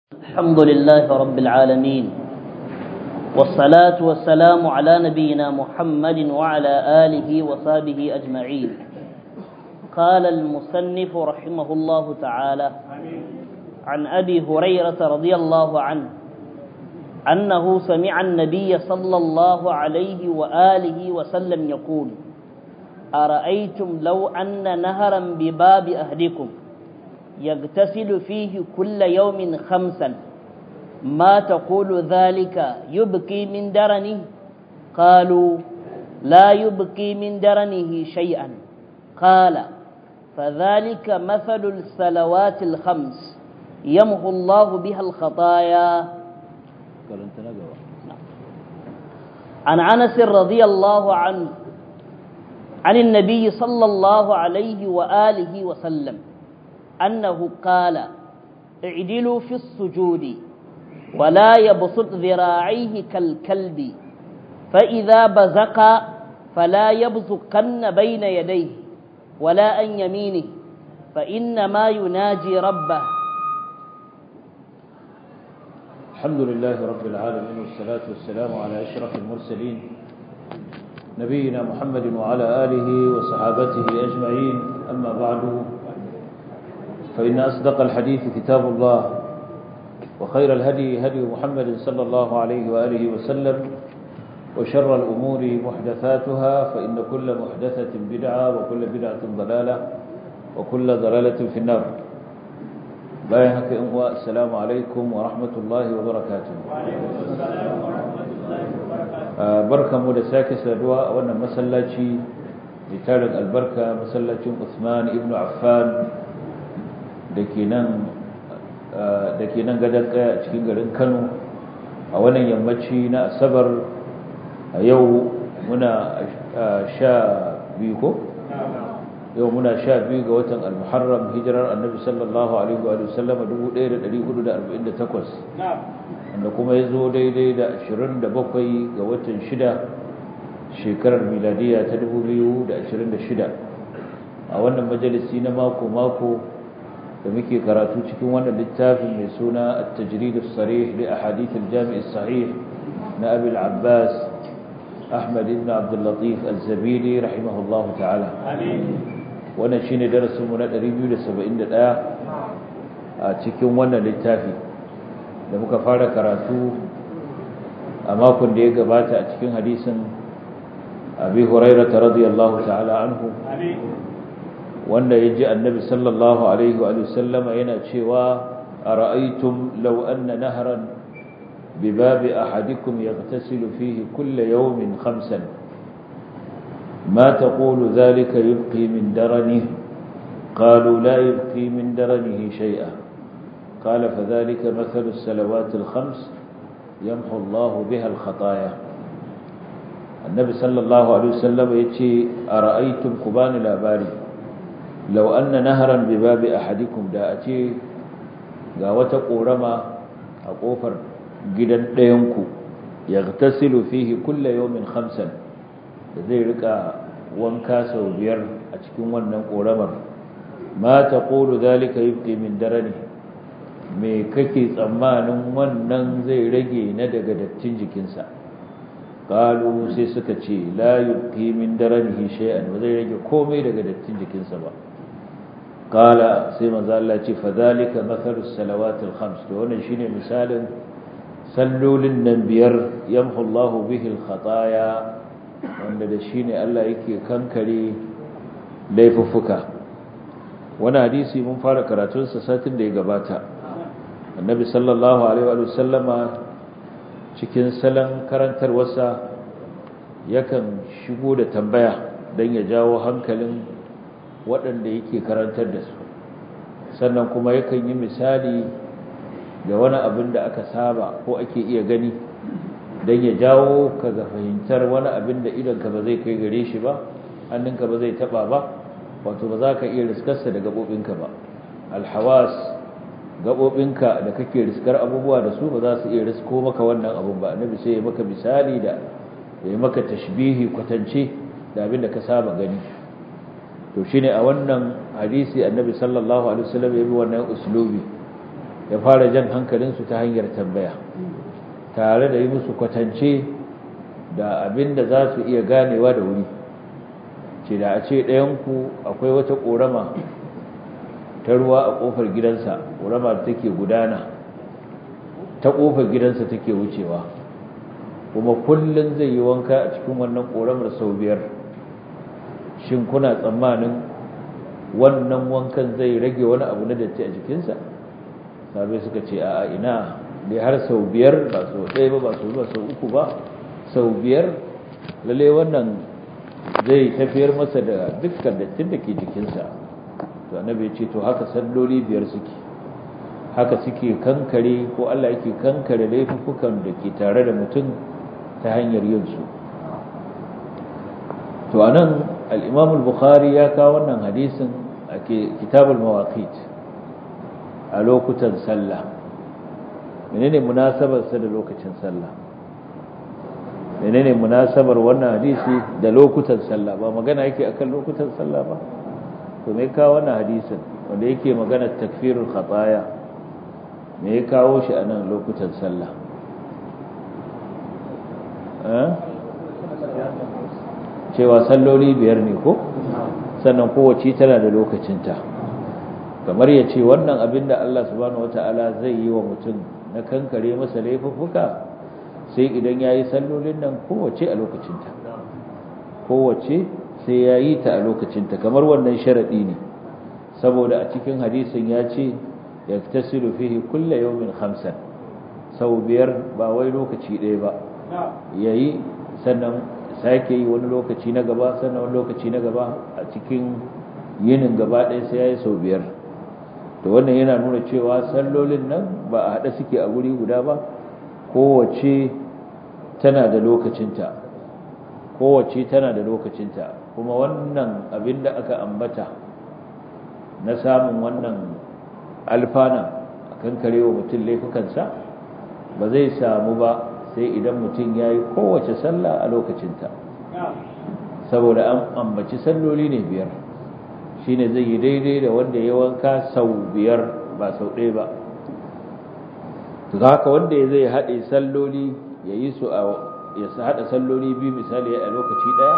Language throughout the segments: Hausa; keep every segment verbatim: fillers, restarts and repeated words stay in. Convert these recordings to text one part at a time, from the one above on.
الحمد لله رب العالمين والصلاة والسلام على نبينا محمد وعلى آله وصحبه أجمعين. قال المصنف رحمه الله تعالى عن أبي هريرة رضي الله عنه أنه سمع النبي صلى الله عليه وآله وسلم يقول: أرأيتم لو أن نهرا بباب أهلكم يغتسل فيه كل يوم خمسا ما تقول ذلك يبقي من درنه؟ قالوا: لا يبقي من درنه شيئا. قال: فذلك مثل الصلوات الخمس يمحو الله بها الخطايا. عن أنس رضي الله عنه عن النبي صلى الله عليه وآله وسلم أنه قال: اعدلوا في السجود ولا يبسط ذراعيه كالكلب، فإذا بزق فلا يبزقن بين يديه ولا عن يمينه، فإنما يناجي ربه. الحمد لله رب العالمين، والصلاة والسلام على أشرف المرسلين نبينا محمد وعلى آله وصحابته أجمعين. أما بعد، فإن أصدق الحديث كتاب الله، وخير الهدي هدي محمد صلى الله عليه وآله وسلم، وشر الأمور محدثاتها، فإن كل محدثة بدعة وكل بدعة ضلالة وكل ضلالة في النار. بايعك إخوة، السلام عليكم ورحمة الله وبركاته. بركة مدساك سادوا وانا مسلاتي لتارك البركة مسلاتي عثمان ابن عفان dake nan dake nan gadan kaya a cikin garin Kano a wannan yammaci na Asabar. A yau muna sha biyu ko yau muna sha biyu ga watan al-Muharram, hijirar Annabi sallallahu alaihi wa sallam dubu ɗaya da ɗari hudu da arba'in da takwas, wanda kuma ya zo daidai da ashirin da bakwai ga watan shida shekarar miladiya ta dubu biyu da ashirin da shida. A wannan majalisi na mako-mako da muke karatu cikin wannan littafin mai suna at-tajrid as-sarih li ahadith al-jami' as-sahih na Abi al-Abbas Ahmad ibn Abd al-Latif al-Zabidi rahimahullahu ta'ala. Amin. Wannan shine darasin mu na ɗari biyu da saba'in da ɗaya a cikin wannan littafi da muka fara karatu a makon da ya gabata a cikin hadisin Abi Hurairah radiyallahu ta'ala anhu. Amin. wanda ya ji annabi sallallahu alaihi wa sallama yana cewa: ara'aytum law anna nahran bi babi ahadikum yaghtasilu fihi kull yawmin khamsan ma taqulu dhalika yubqi min daranihi? qalu la yubqi min daranihi shay'a. qala fadhalika mathalu as-salawat al-khams yamhu Allahu biha al-khataaya. annabi sallallahu alaihi wa sallama yace: ara'aytum, kubani labari, lau anna naharan bi babi ahadikum, da a ce ga wata korama a kofar gidan ɗayanku, yaghtasilu fihi kulla yawmin khamsan, da zai rika wanka sau biyar a cikin wannan koramar. ma taqulu dhalika yubqi min darani, me kake tsammanin wannan zai rage na daga dattin jikinsa? qalu, sai suka ce: la yubqi min daranihi shay'an, ba zai rage komai daga dattin jikinsa ba. qala, sai manzo Allah ya ce: fadhalika mathalus salawatil khams, to wannan shine misalin sallolin nan biyar, yamhu Allahu bihi al-khataaya, wanda da shine Allah yake kankare laifuffuka. wannan hadisi mun fara karatun sa satin da ya gabata. annabi sallallahu alaihi wa sallama cikin salon karantarwarsa yakan shigo da tambaya dan ya jawo hankalin waɗanda yake karantar da su, sannan kuma yakan yi misali ga wani abin da aka saba ko ake iya gani don ya jawo ka ga fahimtar wani abin da idonka ba zai kai gare shi ba, hannunka ba zai taba ba, wato ba za ka iya riskarsa da gaɓoɓinka ba. alhawas, gaɓoɓinka da kake riskar abubuwa da su ba za su iya risko maka wannan abin ba. annabi sai ya maka misali da ya maka tashbihi, kwatance da abin da ka saba gani. to shine a wannan hadisi annabi sallallahu alaihi wasallam ya bi wannan uslubi ya fara jan hankalinsu ta hanyar tambaya tare da yi musu kwatance da abin da za su iya ganewa da wuri ce da a ce ɗayanku akwai wata ƙorama ta ruwa a ƙofar gidansa ƙorama da take gudana ta ƙofar gidansa take wucewa kuma kullum zai yi wanka a cikin wannan ƙoramar sau biyar shin kuna tsammanin wannan wankan zai rage wani abu na datti a jikinsa sabai suka ce a ina dai har sau biyar ba sau ɗaya ba ba sau ba sau uku ba sau biyar lalle wannan zai tafiyar masa da dukkan dattin da ke jikinsa to annabi ya ce to haka salloli biyar suke haka suke kankare ko Allah yake kankare laifukan da ke tare da mutum ta hanyar yin su to anan al-Imam al-Bukhari ya kawo wannan hadisin a kitabul mawaqit a lokutan sallah menene munasabar sa da lokacin sallah menene munasabar wannan hadisi da lokutan sallah ba magana yake akan lokutan sallah ba to me kawo wannan hadisin wanda yake magana takfirul khataya me ya kawo shi a nan lokutan sallah eh cewa salloli biyar ne ko sannan kowace tana da lokacinta kamar ya ce wannan abin da Allah subhanahu wataala zai yi wa mutum na kankare masa laifuffuka sai idan ya yi sallolin nan kowace a lokacinta kowace sai ya yi ta a lokacinta kamar wannan sharaɗi ne saboda a cikin hadisin ya ce ya tasiru fihi kulla yawmin khamsan sau biyar ba wai lokaci ɗaya ba ya yi sannan sake yi wani lokaci na gaba sannan wani lokaci na gaba a cikin yinin gaba ɗaya sai ya yi sau biyar to wannan yana nuna cewa sallolin nan ba a haɗe suke a guri guda ba kowace tana da lokacinta kowace tana da lokacinta kuma wannan abin da aka ambata na samun wannan alfana a kankare wa mutum laifukansa ba zai samu ba sai idan mutum ya yi kowace sallah a lokacinta saboda an ambaci salloli ne biyar shi ne zai yi daidai da wanda ya wanka sau biyar ba sau ɗaya ba haka wanda ya zai haɗe salloli ya yi su a ya haɗa salloli biyu misali a lokaci ɗaya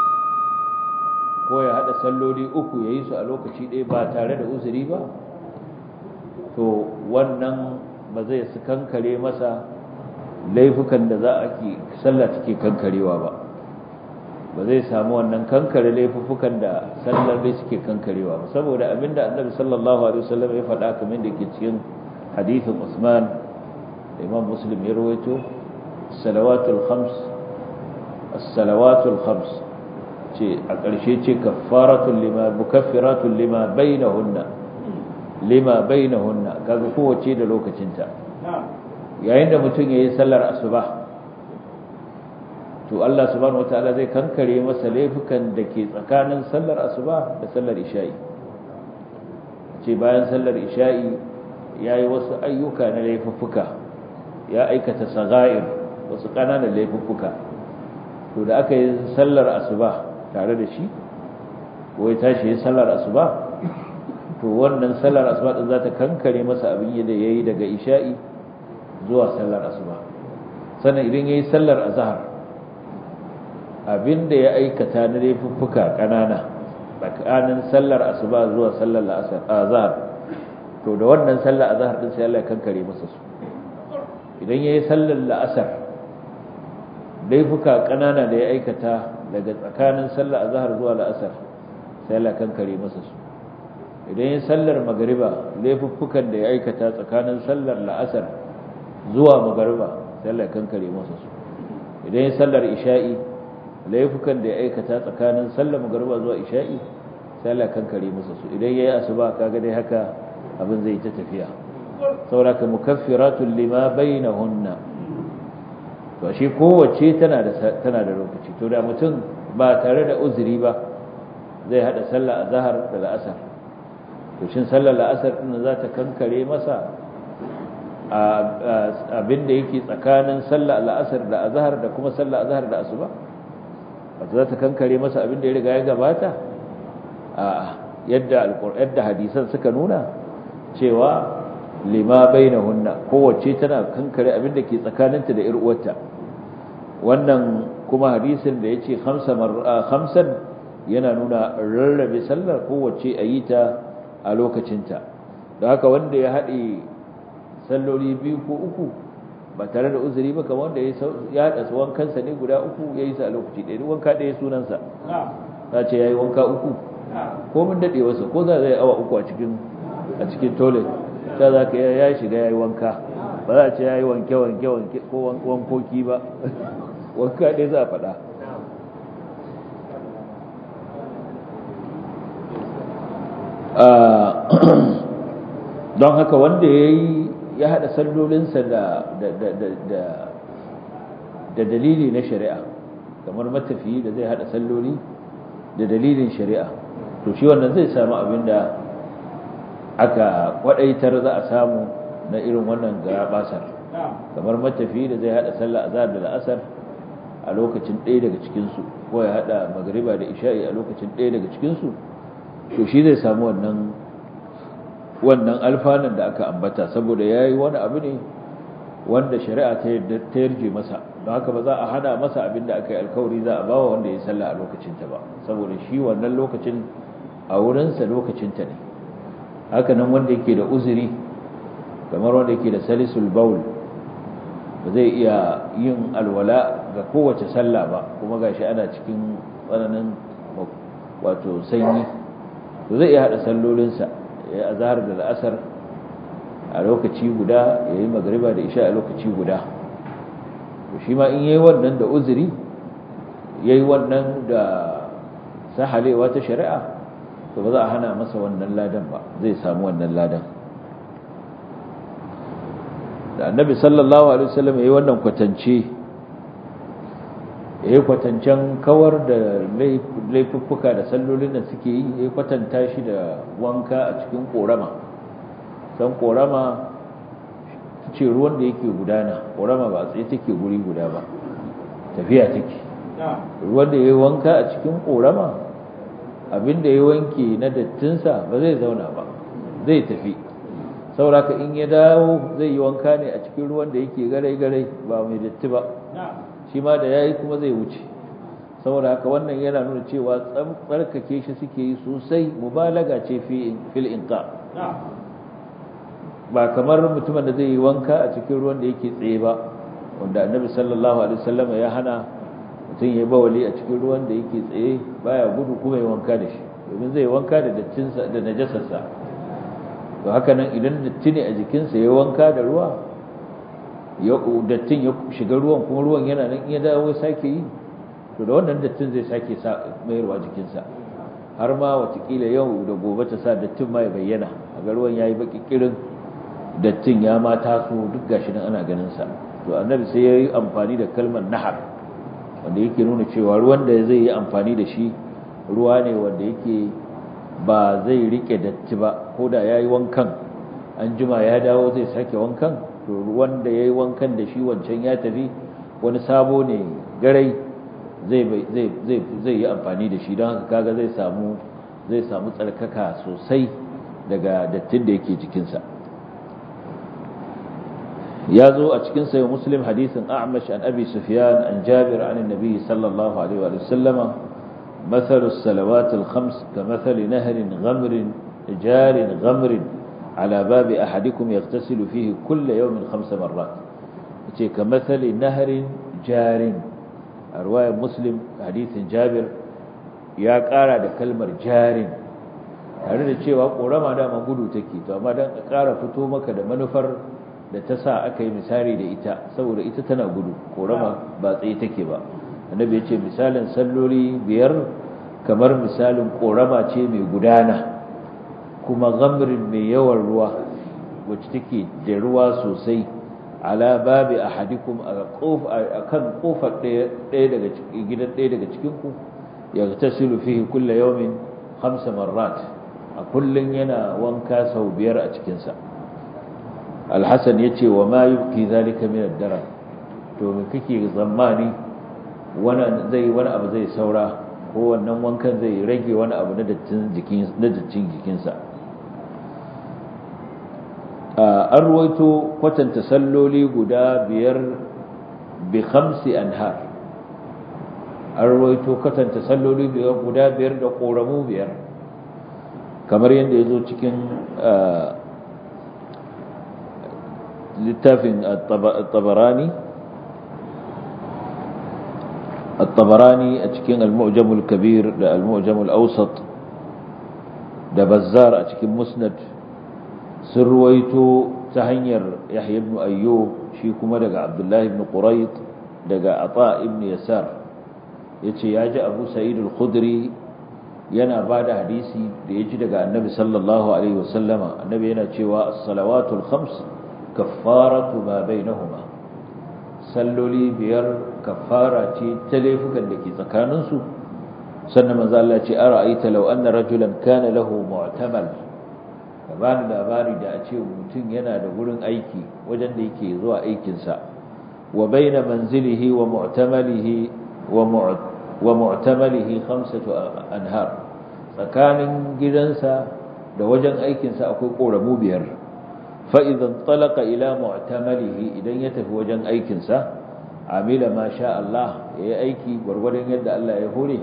ko ya haɗa salloli uku ya yi su a lokaci ɗaya ba tare da uzuri ba to wannan ba zai su kankare masa laifukan da za a ke sallah take kankarewa ba ba zai samu wannan kankare laifukan da sallar dai suke kankarewa ba saboda abinda annabi sallallahu alaihi wasallam ya faɗa kamar da ke cikin hadithin Usman da Imam Muslim ya rawaito salawatul khams as-salawatul khams ce a ƙarshe ce kaffaratul lima mukaffiratul lima bainahunna lima bainahunna kaga kowace da lokacinta yayin da mutum yayi sallar asuba to Allah subhanahu wataala zai kankare masa laifukan da ke tsakanin sallar asuba da sallar isha'i ce bayan sallar isha'i yayi wasu ayyuka na laifuffuka ya aikata sagair wasu kananan laifuffuka to da aka yi sallar asuba tare da shi ko ya tashi yi sallar asuba to wannan sallar asuba din za ta kankare masa abin da yayi daga isha'i zuwa sallar asuba sannan idan yayi sallar azhar abinda ya aikata na laifuffuka kanana tsakanin sallar asuba zuwa sallar azhar to da wannan sallar azhar din sai Allah ya kankare masa su idan yayi sallar la'asar laifuka kanana da ya aikata daga tsakanin sallar azhar zuwa la'asar sai Allah ya kankare masa su idan yayi sallar magriba laifuffukan da ya aikata tsakanin sallar la'asar zuwa magriba sai Allah ya kankare masa su idan yayi sallar isha'i laifukan da ya aikata tsakanin sallar magriba zuwa isha'i sai Allah kankare masa su idan yayi asuba kaga dai haka abin zai ta tafiya sauraka mukaffiratun lima bainahunna to shi kowace tana da tana da lokaci to da mutum ba tare da uzuri ba zai hada sallar azhar da la'asar to shin sallar la'asar din za ta kankare masa abin da yake tsakanin sallar la'asar da azhar da kuma sallar azhar da asuba wato za ta kankare masa abin da ya riga ya gabata a yadda alƙur'an da hadisan suka nuna cewa lima bainahunna kowace tana kankare abin da ke tsakaninta da ƴar uwarta wannan kuma hadisin da yace khamsa marra khamsan yana nuna rarrabe sallar kowace ayi ta a lokacinta don haka wanda ya haɗe salloli biyu ko uku ba tare da uzuri ba kamar wanda ya haɗa wankansa ne guda uku ya yi sa a lokaci ɗaya wanka ɗaya sunansa ta ce ya yi wanka uku ko mun daɗe wasa ko za zai awa uku a cikin a cikin toilet ta za ka ya shiga ya yi wanka ba za a ce ya yi wanke wanke wanke ko wankoki ba wanka ɗaya za a faɗa don haka wanda ya yi ya haɗa sallolinsa da da dalili na shari'a kamar matafiyi da zai haɗa salloli da dalilin shari'a to shi wannan zai samu abin da aka kwadaitar za a samu na irin wannan garabasar kamar matafiyi da zai haɗa sallah azhar da la'asar a lokacin ɗaya daga cikinsu ko ya haɗa magriba da isha'i a lokacin ɗaya daga cikinsu to shi zai samu wannan wannan alfanan da aka ambata saboda yayi wani abu ne wanda shari'a ta ta yarje masa don haka ba za a hana masa abin da aka yi alkawari za a bawa wanda ya sallah a lokacin ta ba saboda shi wannan lokacin a wurin sa lokacin ta ne haka nan wanda yake da uzuri kamar wanda yake da salisul baul ba zai iya yin alwala ga kowace sallah ba kuma gashi ana cikin tsananin wato sanyi to zai iya hada sallolinsa ya azhar da al'asar a lokaci guda yayi magriba da isha a lokaci guda to shi ma in yayi wannan da uzuri yayi wannan da sahalewa ta shari'a to ba za a hana masa wannan ladan ba zai samu wannan ladan da annabi sallallahu alaihi wasallam yayi wannan kwatance yayi kwatancen kawar da laifuffuka da sallolin da suke yi yayi kwatanta shi da wanka a cikin korama san korama ce ruwan da yake gudana korama ba tsaye take guri guda ba tafiya take ruwan da yayi wanka a cikin korama abinda ya wanke na dattinsa ba zai zauna ba zai tafi sauraka in ya dawo zai yi wanka ne a cikin ruwan da yake garai-garai ba mai datti ba shi ma da yayi kuma zai wuce saboda haka wannan yana nuna cewa tsarkake shi suke yi sosai mubalaga ce fil inqa ba kamar mutumin da zai yi wanka a cikin ruwan da yake tsaye ba wanda annabi sallallahu alaihi wasallam ya hana mutum ya bawali a cikin ruwan da yake tsaye baya gudu kuma ya wanka da shi domin zai wanka da dattinsa da najasarsa to haka nan idan datti ne a jikinsa ya wanka da ruwa dattin ya shiga ruwan kuma ruwan yana nan ya dawo sake yi to da wannan dattin zai sake mayarwa jikinsa har ma watakila yau da gobe ta sa dattin ma ya bayyana a ga ruwan ya yi baki kirin dattin ya ma taso duk gashi nan ana ganin sa to annabi sai ya yi amfani da kalmar nahar wanda yake nuna cewa ruwan da zai yi amfani da shi ruwa ne wanda yake ba zai rike datti ba ko da ya yi wankan an jima ya dawo zai sake wankan to ruwan da ya yi wankan da shi wancan ya tafi wani sabo ne garai zai yi amfani da shi don haka kaga zai samu zai samu tsarkaka sosai daga dattin da yake jikinsa ya zo a cikin sayo muslim hadisin a'mash an abi sufyan an jabir an annabi sallallahu alaihi wa sallama مثل الصلوات الخمس كمثل نهر غمر جار غمر على باب أحدكم يغتسل فيه كل يوم خمس مرات كمثل نهر جار رواية مسلم حديث جابر يا قارا da kalmar jarin tare da cewa korama da gudu take to amma dan ƙara fito maka da manufar da ta sa aka yi misali da ita saboda ita tana gudu korama ba tsaye take ba annabi ya ce misalin salloli biyar kamar misalin korama ce mai gudana kuma gamrin mai yawan ruwa wacce take da ruwa sosai ala babi ahadikum a kan kofar ɗaya daga gidan ɗaya daga cikinku ya tasilu fihi kulla yawmin khamsa marrat a kullun yana wanka sau biyar a cikinsa alhassan ya ce wa ma yubki zalika min ad-darar to me kake zamani wani zai wani abu zai saura ko wannan wankan zai rage wani abu na dattin jikin na dattin jikinsa an ruwaito kwatanta salloli guda biyar bi khamsi anhar an ruwaito kwatanta salloli guda biyar da koramu biyar kamar yadda ya zo cikin littafin at-tabarani at-tabarani a cikin al-mu'jam al-kabir da al-mu'jam al-awsat da bazzar a cikin musnad sun ruwaito ta hanyar Yahya ibn Ayyub shi kuma daga Abdullah ibn Qurayt daga Ata ibn Yasar yace ya ji Abu Sa'id al-Khudri yana bada hadisi da ya ji daga Annabi sallallahu alaihi wasallama Annabi yana cewa as-salawatul khams kaffaratu ma bainahuma salloli biyar kaffara ce ta laifukan da ke tsakaninsu sannan manzo Allah ce ara'aita law anna rajulan kana lahu mu'tamal bani labari da a ce mutum yana da gurin aiki wajen da yake zuwa aikinsa wa baina manzilihi wa mu'tamalihi wa wa mu'tamalihi khamsatu anhar tsakanin gidansa da wajen aikinsa akwai koramu biyar fa idan talaqa ila mu'tamalihi idan ya tafi wajen aikinsa amila ma sha Allah yayi aiki gurgurdan yadda Allah ya hore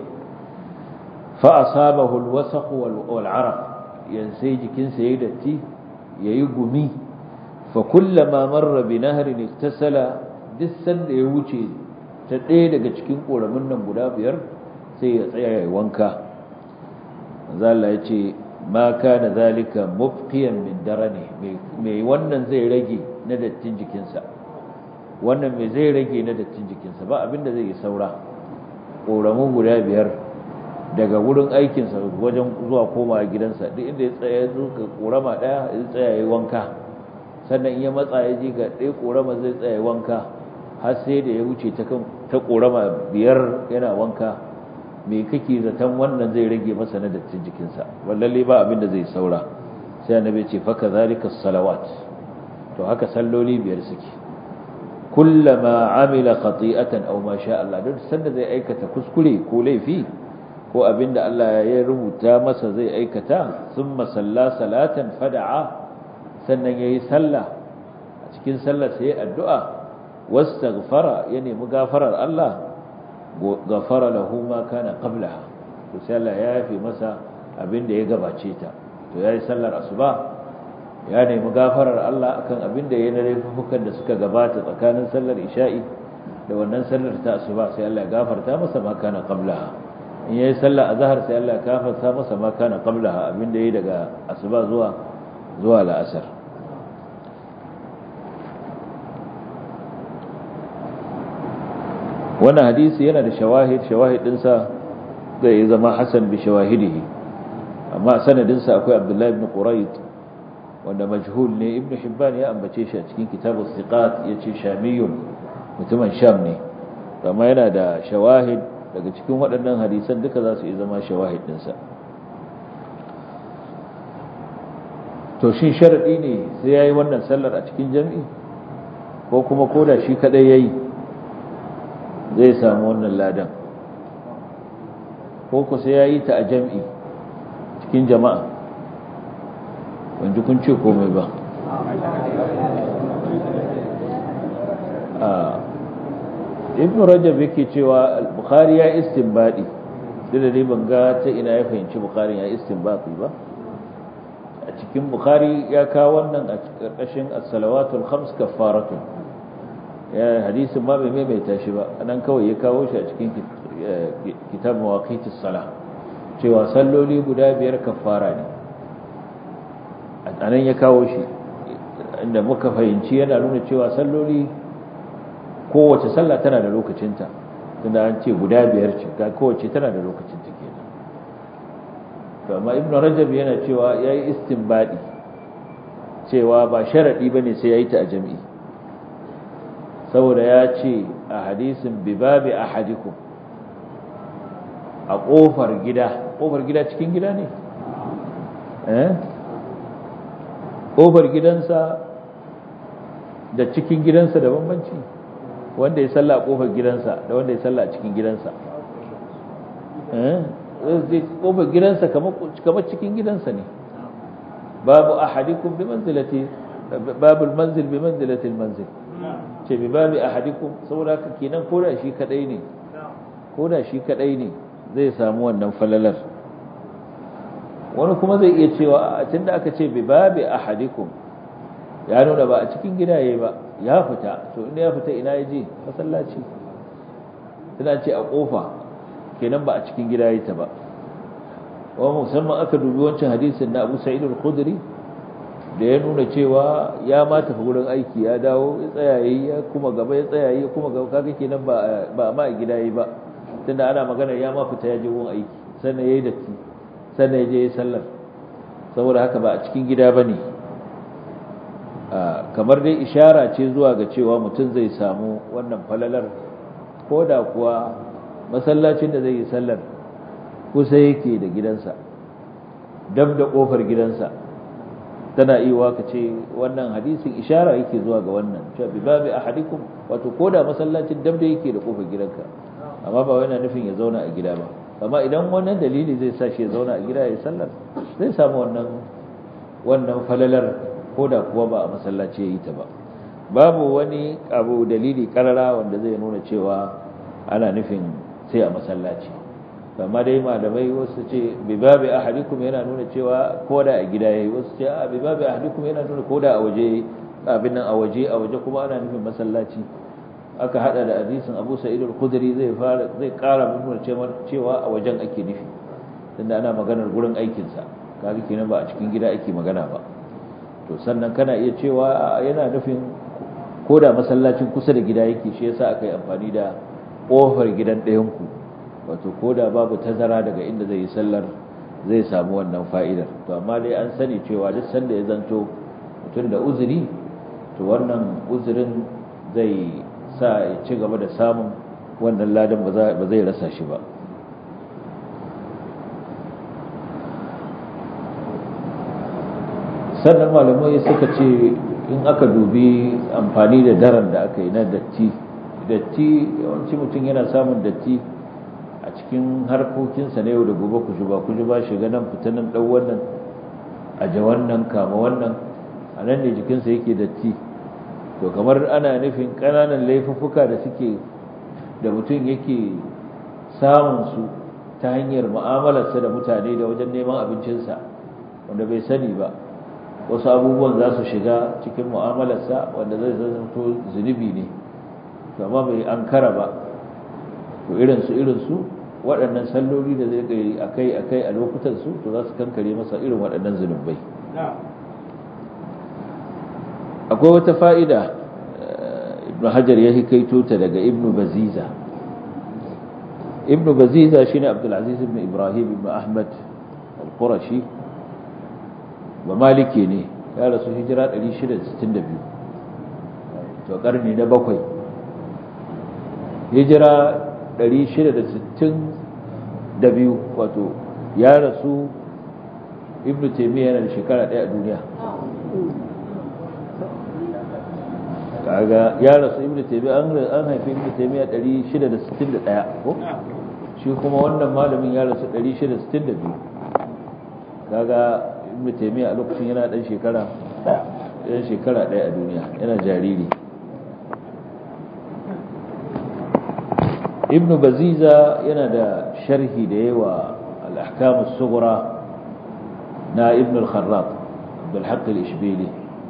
fa asabahu alwasaq wal 'araq yansai jikinsa yayi datti yayi gumi fa kullama marra bi nahrin iktasala dissan da ya wuce ta ɗaya daga cikin koramin nan guda biyar sai ya tsaya yayi wanka manzo Allah ya ce ma kana zalika mubqiyan min darani mai wannan zai rage na dattin jikinsa wannan mai zai rage na dattin jikinsa ba abinda zai yi saura koramin guda biyar daga wurin aikinsa wajen zuwa koma gidansa duk inda ya tsaya zuka korama daya ya tsaya yayi wanka sannan in ya matsa ya ji ga ɗaya korama zai tsaya wanka har sai da ya wuce ta kan ta korama biyar yana wanka me kake zaton wannan zai rage masa na dattin jikinsa wallahi ba abin da zai saura sai annabi ya ce fa kadhalika salawat to haka salloli biyar suke kullama amila khati'atan aw ma sha Allah duk sanda zai aikata kuskure ko laifi ko abinda Allah ya rubuta masa zai aikata thumma salla salatan fada'a sannan yayi sallah a cikin sallar sai addu'a wastaghfara ya nemi gafarar Allah gafara lahu ma kana qablaha to sai Allah ya yafi masa abinda ya gabace ta to yayi sallar asuba ya nemi gafarar Allah akan abinda ya nare fufukan da suka gabata tsakanin sallar isha'i da wannan sallar ta asuba sai Allah ya gafarta masa ma kana qablaha in yayi sallar azhar sai Allah ya gafarta masa ma kana qablaha abinda yayi daga asuba zuwa zuwa la'asar wannan hadisi yana da shawahid shawahidinsa zai zama hasan bi shawahidihi amma sanadinsa akwai Abdullah ibn Qurayt wanda majhul ne Ibn Hibban ya ambace shi a cikin kitabus siqat yace shamiyun mutumin sham ne amma yana da shawahid daga cikin waɗannan hadisan duka za su zama shawahidinsa to shin sharadi ne sai yayi wannan sallar a cikin jami'i ko kuma koda shi kadai yayi zai samu wannan ladan ko ku sai yayi ta a jami'i cikin jama'a wanda kun ce komai ba a ibn rajab yake cewa al-bukhari ya istinbadi da dai ban ga ta ina ya fahimci bukhari ya istinbadi ba a cikin bukhari ya kawo wannan a karkashin as-salawatul khams kaffaratun ya hadisin ma bai maimaita shi ba nan kawai ya kawo shi a cikin kitab mawaqitis salah cewa salloli guda biyar kaffara ne anan ya kawo shi inda muka fahimci yana nuna cewa salloli kowace sallah tana da lokacinta tunda an ce guda biyar ce ga kowace tana da lokacinta kenan to amma ibnu rajab yana cewa yayi istinbadi cewa ba sharadi bane sai yayi ta a jami'i saboda ya ce a hadisin bibabi ahadikum a kofar gida kofar gida cikin gida ne eh kofar gidansa da cikin gidansa da bambanci wanda ya salla a kofar gidansa da wanda ya salla a cikin gidansa eh kofar gidansa kamar kamar cikin gidansa ne babu ahadikum bi manzilati babul manzil bi manzilatil manzil ce bi babi ahadikum saboda haka kenan koda shi kadai ne koda shi kadai ne zai samu wannan falalar. Wani kuma zai iya cewa a tunda aka ce bi babi ahadikum ya nuna ba a cikin gida yayi ba, ya fita, to inda ya fita ina yaje? Masallaci. Tana ce a kofa, kenan ba a cikin gida yayi ta ba. Wa musamman aka dubi wancan hadisin na Abu Sa'id al-Khudri da ya nuna cewa ya ma tafi gurin aiki ya dawo ya tsaya yayi ya kuma gaba ya tsaya yayi kuma gaba, kaga kenan ba ba ma a gida yayi ba, tunda ana magana ya ma fita ya je gurin aiki sannan yayi datti sannan ya je ya sallar, saboda haka ba a cikin gida bane. Kamar dai ishara ce zuwa ga cewa mutum zai samu wannan falalar ko da kuwa masallacin da zai yi sallar kusa yake da gidansa, dab da kofar gidansa. Tana iya ka ce wannan hadisin ishara yake zuwa ga wannan cewa bi babi ahadikum, wato ko da masallacin dab da yake da kofar gidanka, amma ba yana nufin ya zauna a gida ba. Amma idan wannan dalili zai sa shi ya zauna a gida ya sallar, zai samu wannan wannan falalar ko da kuwa ba a masallaci ya yi ta ba. Babu wani abu dalili karara wanda zai nuna cewa ana nufin sai a masallaci. Amma dai malamai wasu ce bi babi ahadikum yana nuna cewa ko da a gida yayi, wasu ce a bi babi ahadikum yana nuna ko da a waje, abin nan a waje a waje kuma ana nufin masallaci. Aka hada da hadisin Abu Sa'id al-Khudri zai fara zai kara nuna cewa a wajen ake nufi, tunda ana maganar gurin aikin sa, kaga kenan ba a cikin gida ake magana ba. To sannan kana iya cewa yana nufin ko da masallacin kusa da gida yake, shi yasa aka yi amfani da kofar gidan ɗayan ku, wato ko da babu tazara daga inda zai yi sallar zai samu wannan fa'idar. To amma dai an sani cewa duk sanda ya zanto mutum da uzuri, to wannan uzurin zai sa ya ci gaba da samun wannan ladan, ba zai rasa shi ba. Sannan malamai suka ce in aka dubi amfani da daren da aka yi na datti, datti yawanci mutum yana samun datti a cikin harkokinsa na yau da gobe, kujuba kujuba shiga nan fita nan ɗau wannan aje wannan kama wannan, a nan ne jikinsa yake datti. To kamar ana nufin ƙananan laifuffuka da suke da mutum yake samun su ta hanyar mu'amalarsa da mutane da wajen neman abincinsa wanda bai sani ba, wasu abubuwan za su shiga cikin mu'amalarsa wanda zai zanto zunubi ne, amma bai ankara ba. To irinsu irinsu waɗannan salloli da zai kai akai akai a lokutan su, to za su kankare masa irin waɗannan zunubai. Akwai wata fa'ida Ibn Hajar ya hikaito ta daga Ibn Baziza. Ibn Baziza shine Abdul Aziz ibn Ibrahim ibn Ahmad al-Qurashi, ba maliki ne, ya rasu hijira ɗari shida da sittin da biyu, to ƙarni na bakwai, hijira ɗari shida da sittin da biyu, wato ya rasu Ibn Taymiyyah yana da shekara ɗaya a duniya. Kaga ya rasu Ibn Taymiyyah, an haifi Ibn Taymiyyah ɗari shida da sittin da ɗaya ko shi kuma wannan malamin ya rasu ɗari shida da sittin da biyu. Kaga Ibn Taymiyyah a lokacin yana dan shekara ɗaya shekara ɗaya a duniya, yana jariri. Ibn Baziza yana da sharhi da yawa al-ahkam as-sughra na Ibn al-Kharrat, Abdul Haqq al-Ishbili.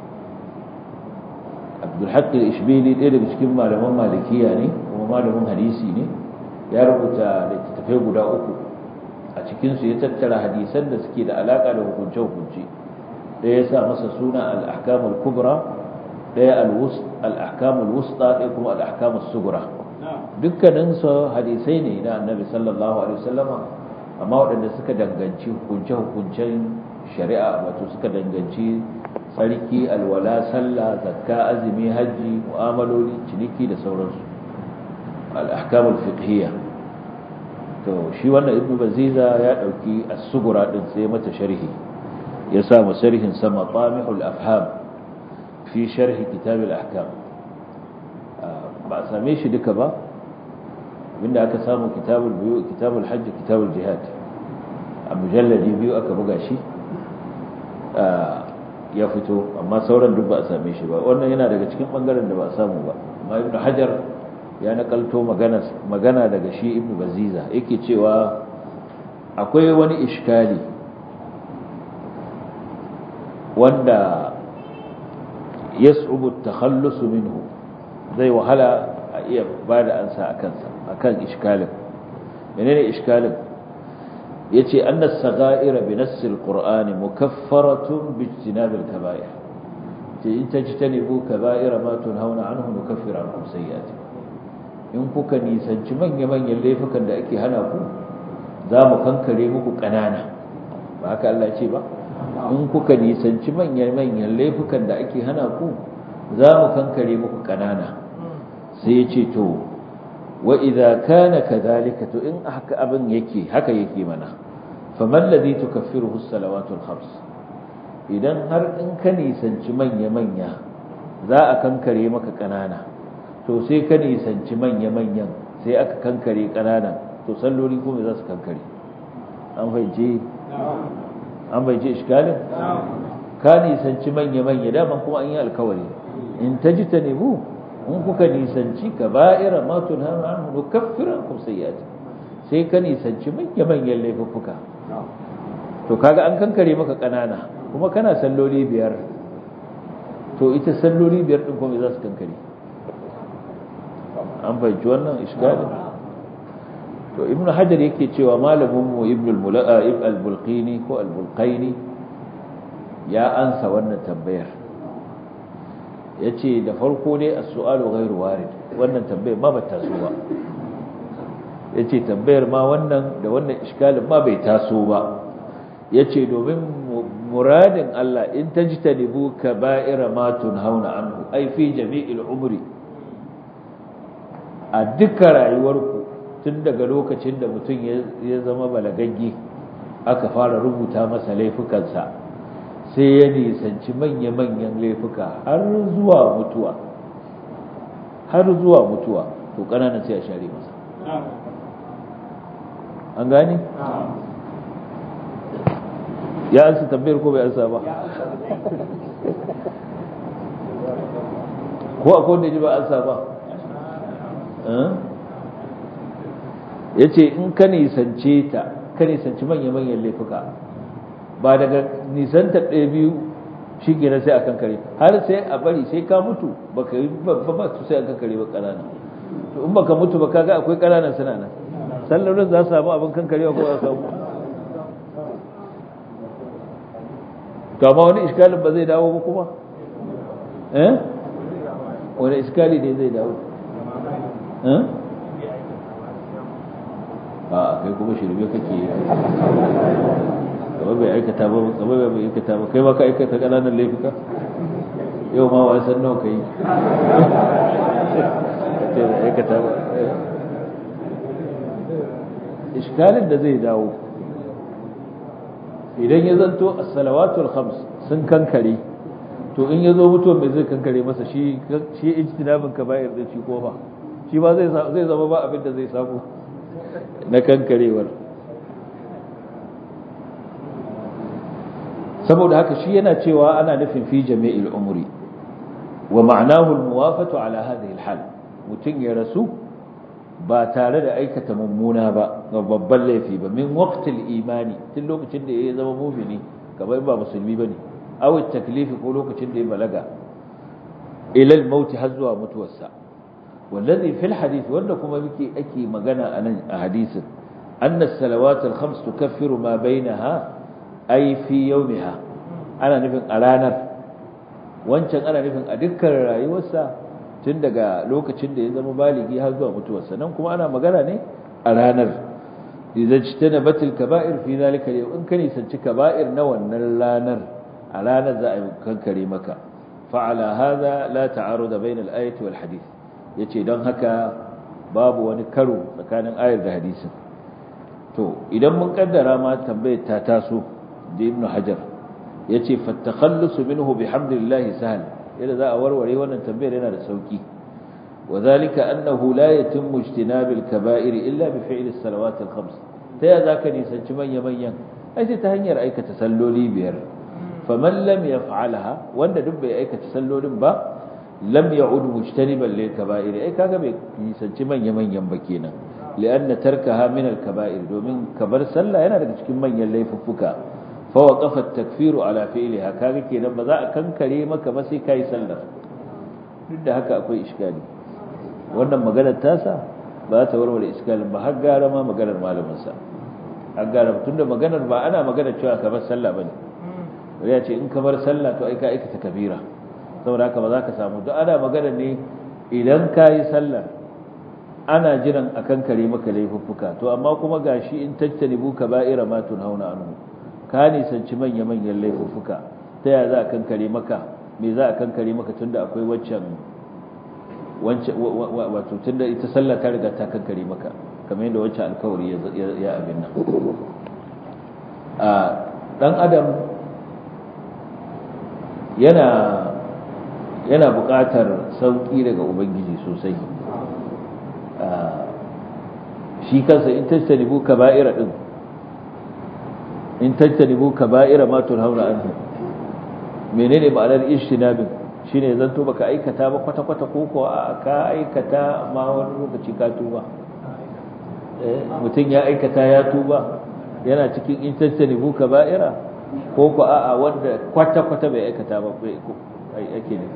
Abdul Haqq al-Ishbili ɗaya daga cikin malaman malikiya ne kuma malamin hadisi ne, ya rubuta littattafai guda uku, a cikinsu ya tattara hadisan da suke da alaka da hukunce-hukunce. Ɗaya ya sa masa suna al-ahkam al-kubra, ɗaya al-ahkam al-wusta, ɗaya kuma al-ahkam as-sughra. Dukkanin su hadisai ne na Annabi sallallahu alaihi wasallama, amma waɗanda suka danganci hukunce-hukuncen shari'a, wato suka danganci tsarki, alwala, sallah, zakka, azumi, haji, mu'amaloli, ciniki da sauransu, al-ahkam al-fiqhiyya. To shi wannan Ibn Baziza ya dauki as-sughra din sai mata sharhi, ya sa mu sharhin sa Matamihul Afham fi sharh kitab al-ahkam. Ba same shi duka ba, abinda aka samu kitabul buyu, kitabul hajj, kitabul jihad, a mujalladi biyu aka buga shi. ya fito amma sauran duk ba a same shi ba wannan yana daga cikin bangaren da ba a samu ba amma ibnu hajar ya nakalto magana magana daga shi ibnu baziza yake cewa akwai wani iskali wanda yas'ubu at-takhallus minhu zai wahala a iya bada ansa akan sa akan iskalin menene iskalin yace anna as-sagha'ira bi nass al-qur'ani mukaffaratun bi ijtinab al-kaba'ir ce in tajtanibu kaba'ira ma tunhauna anhu nukaffir ankum sayyi'atikum in kuka nisanci manyan manyan laifukan da ake hana ku za mu kankare muku kanana ba haka Allah ce ba in kuka nisanci manyan manyan laifukan da ake hana ku za mu kankare muku kanana sai yace to wa idza kana kadhalika to in haka abin yake haka yake mana faman ladhi tukaffiruhu as-salawatu al-khams idan har in ka nisanci manya manya za a kankare maka kanana to sai ka nisanci manya manyan sai aka kankare kanana to salloli kuma za su kankare an fahimci an fahimci iskalin ka nisanci manya manya daman kuma an yi alkawari in tajtanibu in kuka nisanci kaba'ira ma tunhana anhu nukaffiru ankum sayyi'atikum sai ka nisanci manyan laifuka to kaga an kankare maka kanana kuma kana salloli biyar to ita salloli biyar din kuma za su kankare an bayyana wannan iskalin to ibnu hajar yake cewa malamin mu ibnu al-mula'a ibn al-bulqini ko al-bulqaini ya ansa wannan tambayar yace da farko dai as-su'alu ghairu warid wannan tambayar ma bata taso ba yace tambayar ma wannan da wannan iskalin ma bai taso ba yace domin muradin Allah in tajtanibu kaba'ira ma tunhauna anhu ai fi jami'il umri a duka rayuwarku tun daga lokacin da mutum ya zama balagagge aka fara rubuta masa laifukansa sai ya nisanci manya-manyan laifuka har zuwa mutuwa har zuwa mutuwa to ƙananan sai a share masa an gani? ya ansa tambayar ko bai ansa ba ko akwai wanda ji ba ansa ba ya ce in ka nisance ta ka nisanci manya-manyan laifuka ba daga nisanta ɗaya biyu shi gina sai a kankare har sai a bari sai ka mutu ba ka yi babba ba su sai a kankare ba ƙanana to in baka mutu ba kaga akwai ƙananan suna nan sallolin za su samu abin kankarewa ko a samu to amma wani iskalin ba zai dawo ba kuma eh wani iskali ne zai dawo eh a kai kuma shirme kake yi kamar bai aikata ba kamar bai aikata ba kai ma ka aikata kananan laifuka yau ma wai san nawa kai kace bai aikata ba iskalin da zai dawo idan ya zanto as-salawatul khams sun kankare to in yazo mutuwa mai zai kankare masa shi shi ijtinabin kaba'ir da shi ko ba shi ba zai zai zama ba abin da zai samu na kankarewar saboda haka shi yana cewa ana nufin fi jami'il umri wa ma'anahu al-muwafatu ala hadhihi al-hal mutun ya rasu ba tare da aikata mummuna ba ga babban laifi ba min waqtil imani tun lokacin da ya zama mu'mini kamar ba musulmi bane aw at-taklifi ko lokacin da ya balaga ila al-maut har zuwa mutuwarsa wallazi fil hadith wanda kuma muke ake magana anan a hadisin anna as-salawat al-khams tukaffiru ma bainaha ai fi yawmiha ana nufin a ranar wancan ana nufin a dukkan rayuwarsa tun daga lokacin da ya zama baligi har zuwa mutuwarsa nan kuma ana magana ne a ranar idan jitana batil kaba'ir fi zalika yau in kani sanci kaba'ir na wannan ranar a ranar za a yi kankare maka fa'ala hadha la ta'arud bayna al-ayati wal hadith yace don haka babu wani karo tsakanin ayar da hadisin to idan mun kaddara ma tambayar ta taso da ibn hajar yace fattakhallusu minhu bihamdillahi sahal yadda za a warware wannan tambayar yana da sauki wadhalika annahu la yatimmu ijtinabil kaba'ir illa bi fi'li as-salawat al-khams ta ya zaka nisanci manyan manyan ai sai ta hanyar aikata salloli biyar faman lam yaf'alha wanda duk bai aikata sallolin ba lam ya'ud mujtaniban lil kaba'ir ai kaga bai nisanci manya manyan ba kenan li'anna tarkaha min al kaba'ir domin kabar sallah yana daga cikin manyan laifuffuka fa waqafa at takfiru ala fi'liha kaga kenan ba za a kankare maka ba sai kai sallar duk da haka akwai iskali wannan maganar tasa ba ta warware iskalin ba har gara ma maganar malamin sa har gara tunda maganar ba ana maganar cewa kabar sallah bane ya ce in kamar sallah to ai ka aikata kabira saboda haka ba za ka samu duk ana magana ne idan ka yi sallah ana jiran a kan kare maka laifuffuka to amma kuma gashi in tattalibu kaba'ira ma tunhauna anhu ka nisanci manya-manyan laifuffuka ta ya za a kan kare maka me za a kan kare maka tunda akwai waccan wato tunda ita sallah ta riga ta kan kare maka kamar yadda wancan alkawari ya abin nan a dan adam yana yana buƙatar sauƙi daga ubangiji sosai shi kansa in tajtanibu kaba'ira din in tajtanibu kaba'ira ma tunhauna anhu menene ma'anar ijtinabin shine zanto baka aikata ba kwata kwata ko ko ka aikata ma wani lokaci ka tuba eh mutun ya aikata ya tuba yana cikin in tajtanibu kaba'ira ko ko a'a wanda kwata kwata bai aikata ba bai ake ne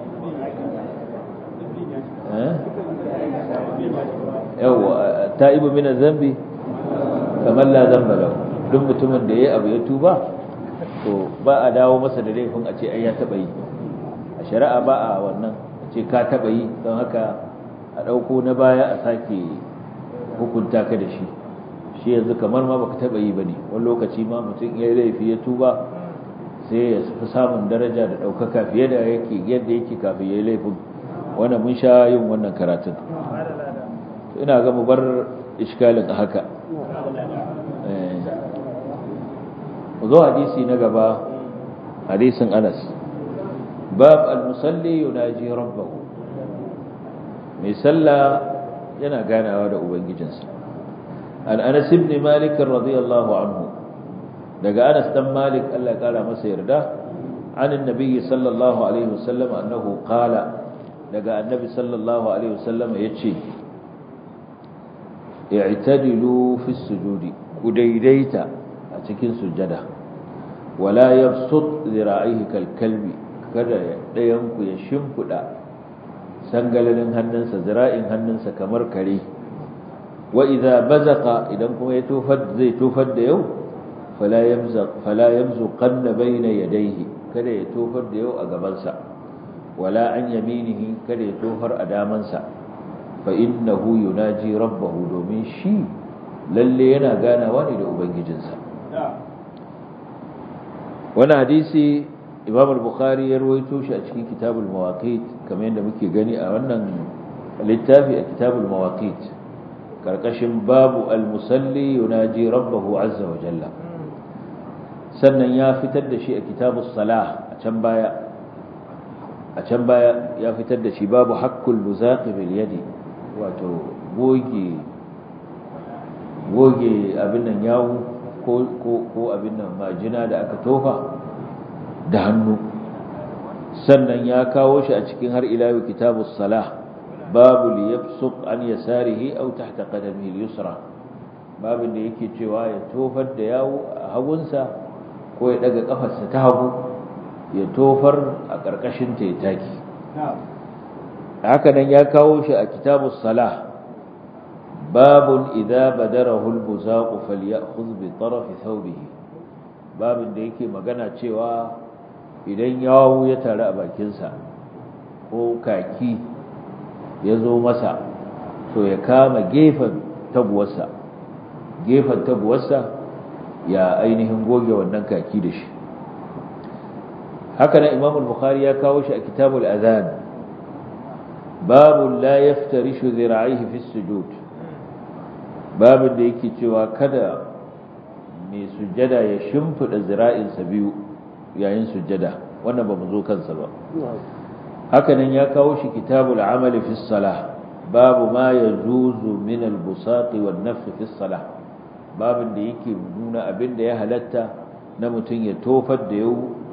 yawa ta'ibu min zambi kamar la zamba lahu duk mutumin da yayi abu ya tuba to ba a dawo masa da laifin a ce ai ya taba yi a shari'a ba a wannan a ce ka taba yi don haka a dauko na baya a sake hukunta ka da shi shi yanzu kamar ma baka taba yi bane wani lokaci ma mutum yayi laifi ya tuba sai ya fi samun daraja da daukaka fiye da yake yadda yake kafin yayi laifin wannan mun sha yin wannan karatun ina ga mu bar iskalin haka eh zo hadisi na gaba hadisin Anas bab al-musalli yunaji rabbahu mai sallah yana ganawa da ubangijinsa an Anas ibn Malik radiyallahu anhu daga Anas dan Malik Allah ya kara masa yarda an annabi sallallahu alaihi wasallam annahu qala daga annabi sallallahu alaihi wasallam yace i'tadilu fi sujudi ku daidaita a cikin sujada wala yabsut zira'ihi kal kalbi kada dayan ku ya shimfida sangalalin hannunsa zira'in hannunsa kamar kare wa idza bazaqa idan kuma ya tofar zai tofar da yau fala yamzaq fala yamzuqanna bayna yadayhi kada ya tofar da yau a gabansa wala an yaminihi kada ya tofar a damansa fa innahu yunaji rabbahu domin shi lalle yana ganawa ne da ubangijinsa wannan hadisi Imam al-Bukhari ya rawaito shi a cikin Kitabul Mawaqit kamar yadda muke gani a wannan littafi a Kitabul Mawaqit karkashin babu al-musalli yunaji rabbahu azza wa jalla sannan ya fitar da shi a Kitabus Salah a can baya a can baya ya fitar da shi babu haqqul luzaqi bil yadi wato goge goge abin nan yawo ko ko ko abin nan majina da aka tofa da hannu sannan ya kawo shi a cikin har ila kitabus salah babu li yabsuq an yasarihi aw tahta qadamihi al-yusra babin da yake cewa ya tofar da yawo a hagunsa ko ya daga kafarsa ta hagu ya tofar a karkashin ta ya taki haka nan ya kawo shi a kitabus salah babun idza badarahu al-buzaq falyakhudh bi taraf thawbihi babin da yake magana cewa idan yawo ya tare a bakinsa ko kaki ya zo masa to ya kama gefen tabuwarsa gefen tabuwarsa ya ainihin goge wannan kaki da shi haka nan Imam al-Bukhari ya kawo shi a kitabul adhan babu la yaftarishu dhira'ihi fi sujud babin da yake cewa kada mai sujjada ya shimfida zira'insa biyu yayin sujjada wannan ba mu zo kansa ba haka nan ya kawo shi kitabul amali fi salah babu ma yajuzu min al-busaq wan nafth fi salah babin da yake nuna abin da ya halatta na mutum ya tofar da yau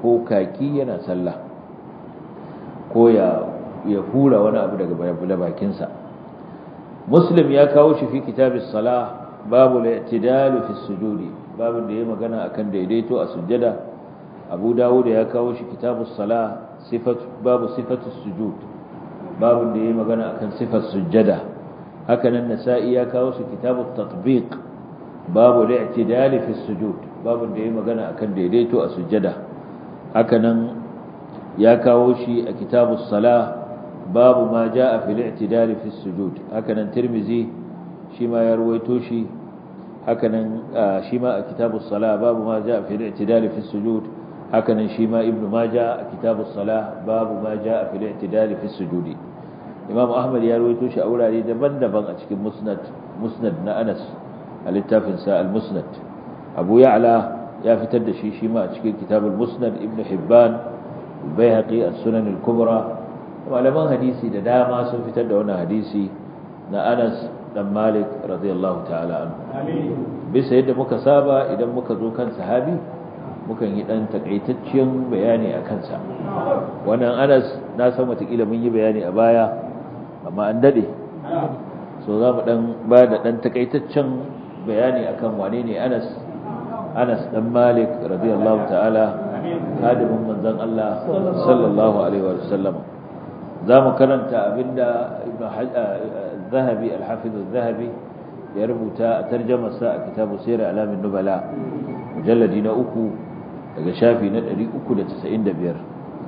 ko kaki yana sallah ko ya ya hura wani abu daga bakinsa. Muslim ya kawo shi fi kitabis salah babu al-i'tidal fi sujudi, babu da ya magana akan daidaito a sujjada. Abu Dawud ya kawo shi kitabus salah sifatu babu sifatu sujud, babu da ya magana akan sifar sujjada. haka nan Nasa'i ya kawo shi kitabut tatbiq babu al-i'tidal fi sujud, babu da ya magana akan daidaito a sujjada. haka nan ya kawo shi a kitabus salah babu ma jaa fi al-i'tidal fi sujud. haka nan Tirmidhi shi ma ya ruwaito shi, haka nan shi ma a kitabus salah babu ma jaa fi al-i'tidal fi sujud. haka nan shi ma Ibn Majah a kitabus salah babu ma jaa fi al-i'tidal fi sujud. Imam Ahmad ya ruwaito shi a wurare daban-daban a cikin musnad musnad na Anas a littafin sa al-Musnad. Abu Ya'la ya fitar da shi shi ma a cikin kitabul Musnad. Ibn Hibban, Al-Baihaqi, As-Sunan al-Kubra, malaman hadisi da dama sun fitar da wannan hadisi na Anas dan Malik radiyallahu ta'ala anhu. Amin. Bisa yadda muka saba idan muka zo kan sahabi mukan yi dan takaitaccen bayani a kansa. Wannan Anas na san watakila mun yi bayani a baya amma an dade, so za mu dan ba da dan takaitaccen bayani akan wane ne Anas Anas dan Malik radiyallahu ta'ala, hadimin manzon Allah sallallahu alaihi wa sallam. za mu karanta abinda Ibn Zahabi al-Hafiz al-Zahabi ya rubuta a tarjamarsa a kitabu Sirr Alamin Nubala mujalladi na uku daga shafi na ɗari uku da casa'in da biyar.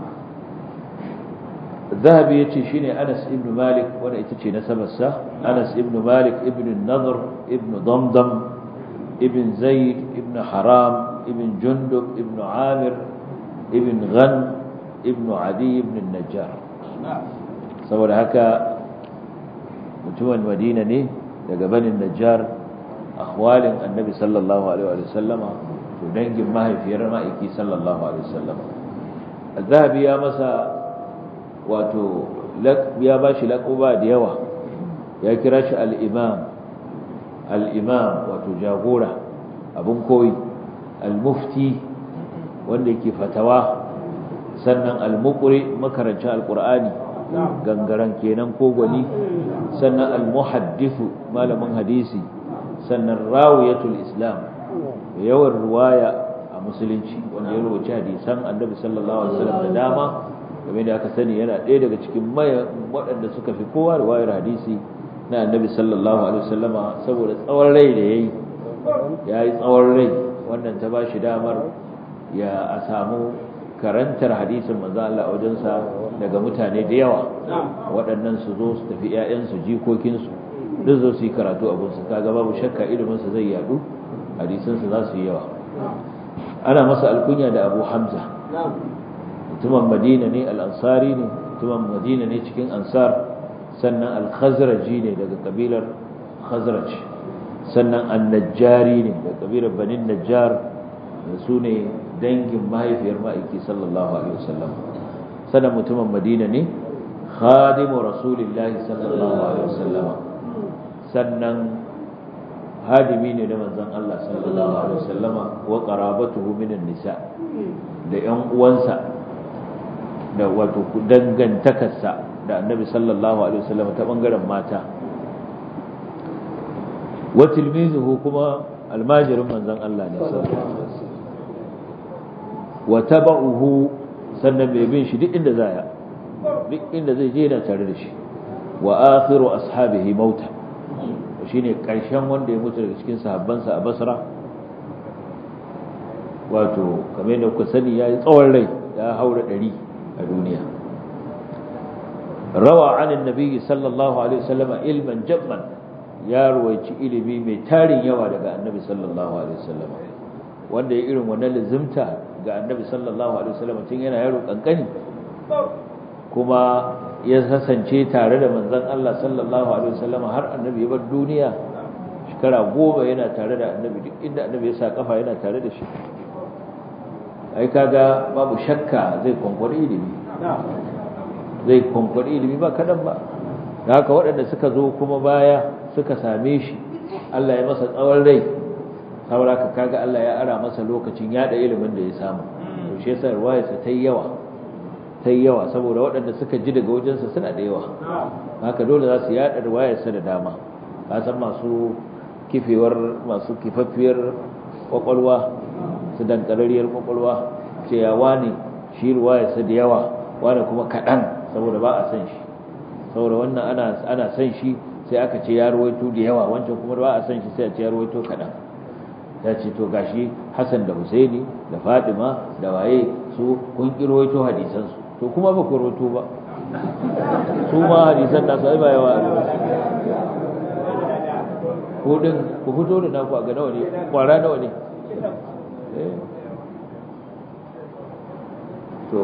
Zahabi yace shine Anas ibn Malik, wanda ita ce nasabarsa. Anas ibn Malik ibn Nadhr ibn Damdam ibn Zaid ibn Haram ibn Jundub ibn Amir ibn Ghan ibn Adi ibn Najjar. Saboda haka mutumin Madina ne daga banin Najjar, akhwalin Annabi sallallahu alaihi wa sallama, to dangin mahaifiyar ma'aiki sallallahu alaihi wa sallama. Az-Zahabi ya masa wato ya bashi laquba da yawa, ya kira shi al-Imam al-Imam wato jagora, abun koyi, al-Mufti wanda yake fatawa, sannan al-Muqri makarancin al-Qur'ani gangaran kenan ko gwani, sannan al-Muhaddithu malamin hadisi, sannan rawiyatul Islam yawan ruwaya a musulunci wanda ya rawaci hadisan Annabi sallallahu alaihi wasallam da dama, game da aka sani yana ɗaya daga cikin waɗanda suka fi kowa riwayar hadisi na Annabi sallallahu alaihi wasallama, saboda tsawon rai da yayi yayi tsawon rai, wannan ta bashi damar ya a samu karantar hadisin manzo Allah wajensa daga mutane da yawa, waɗannan su zo su tafi ƴaƴansu jikokinsu duk zo su yi karatu a gunsa, kaga babu shakka ilimin sa zai yadu, hadisan sa za su yi yawa. Ana masa alkunya da Abu Hamza, mutumin Madina ne, al-Ansari ne, mutumin Madina ne cikin Ansar, sannan al-Khazraji ne daga kabilar Khazraj, sannan an-Najjari ne daga kabilar Bani Najjar, su ne dangin mahaifiyar ma'aiki sallallahu alaihi wasallam. Sannan mutumin Madina ne, khadimu rasulillahi sallallahu alaihi wasallam, sannan hadimi ne da manzon Allah sallallahu alaihi wasallama, wa qarabatuhu minan nisa, da ƴan uwansa da wato dangantakarsa da Annabi sallallahu alaihi wasallama ta bangaren mata. Wa tilmizuhu kuma almajirin manzon Allah ne sallallahu alaihi wasallam. Wa tabauhu, sannan mai bin shi duk inda zaya, duk inda zai je yana tare da shi. Wa akhiru ashabihi mauta, shine karshen wanda ya mutu daga cikin sahabbansa a Basra. Wato kamar yadda kuka sani yayi tsawon rai, ya haura ɗari a duniya. Rawa anin nabi sallallahu alaihi wasallam ilman jabban, ya ruwaici ilimi mai tarin yawa daga annabi sallallahu alaihi wasallam, wanda ya irin wannan lazimta ga annabi sallallahu alaihi wasallam tun yana yaro kankani, kuma ya kasance tare da manzon Allah sallallahu alaihi wasallam har annabi ya bar duniya, shekara goma yana tare da annabi, duk inda annabi ya sa kafa yana tare da shi. Ai kaga babu shakka zai kwankwari ilimi, zai kwankwari ilimi ba kadan ba. Da haka waɗanda suka zo kuma baya suka same shi, Allah ya masa tsawon rai, saboda kaga Allah ya ara masa lokacin yada ilimin da ya samu. To shi yasa ruwayarsa ta yi yawa ta yi yawa saboda waɗanda suka ji daga wajensa suna da yawa haka dole za su yaɗa ruwayarsa da dama ka san masu kifewar masu kifaffiyar kwakwalwa su dankarariyar kwakwalwa ce ya wane shi ruwayarsa da yawa wane kuma kaɗan saboda ba a san shi saboda wannan ana ana san shi sai aka ce ya ruwaito da yawa wancan kuma ba a san shi sai a ce ya ruwaito kaɗan ya ce to gashi Hassan da Husaini da Fatima da waye su kun ki ruwaito hadisan su to kuma ba ku ruwaito ba su ma hadisan da sai ba yawa ko din ku fito da naku a ga nawa ne kwara nawa ne to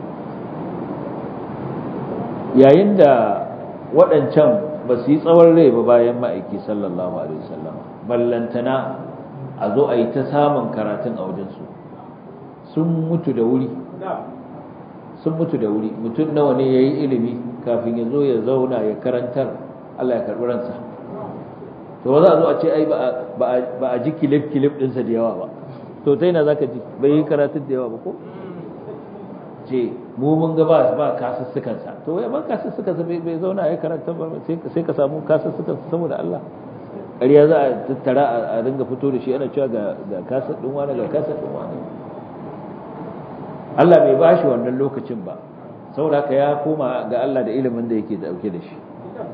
yayin da waɗancan ba su yi tsawon rai ba bayan ma'aiki sallallahu alaihi wasallam ballantana a zo a yi ta samun karatun a wajensu sun mutu da wuri sun mutu da wuri mutum nawa ne ya yi ilimi kafin ya zo ya zauna ya karantar Allah ya karɓi ransa to ba za a zo a ce ai ba a ji kilif-kilif ɗinsa da yawa ba to ta yana za ka ji bai yi karatun da yawa ba ko ce mu mun ga ba ba kasussukansa to ya ban kasussukansa bai zauna ya karanta ba sai ka samu kasussukansa saboda Allah ƙarya za a tattara a dinga fito da shi ana cewa ga ga kasar din wani ga kasar din wani Allah bai bashi wannan lokacin ba saboda haka ya koma ga Allah da ilimin da yake dauke da shi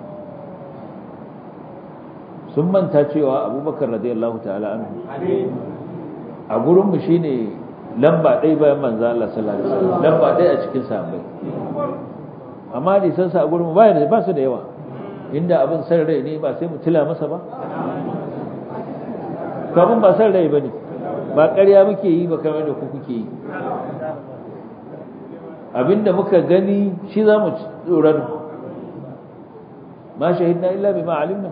sun manta cewa Abubakar radiyallahu ta'ala anhu a gurin mu shine lamba ɗaya bayan manzo Allah sallallahu alaihi wasallam lamba ɗaya a cikin sahabbai amma hadisan sa a gurin mu ba ba su da yawa inda abin san rai ne ba sai mu tila masa ba kafin ba san rai bane ba ƙarya muke yi ba kamar da ku kuke yi abinda muka gani shi za mu tsoron ma shahidna illa bima alimna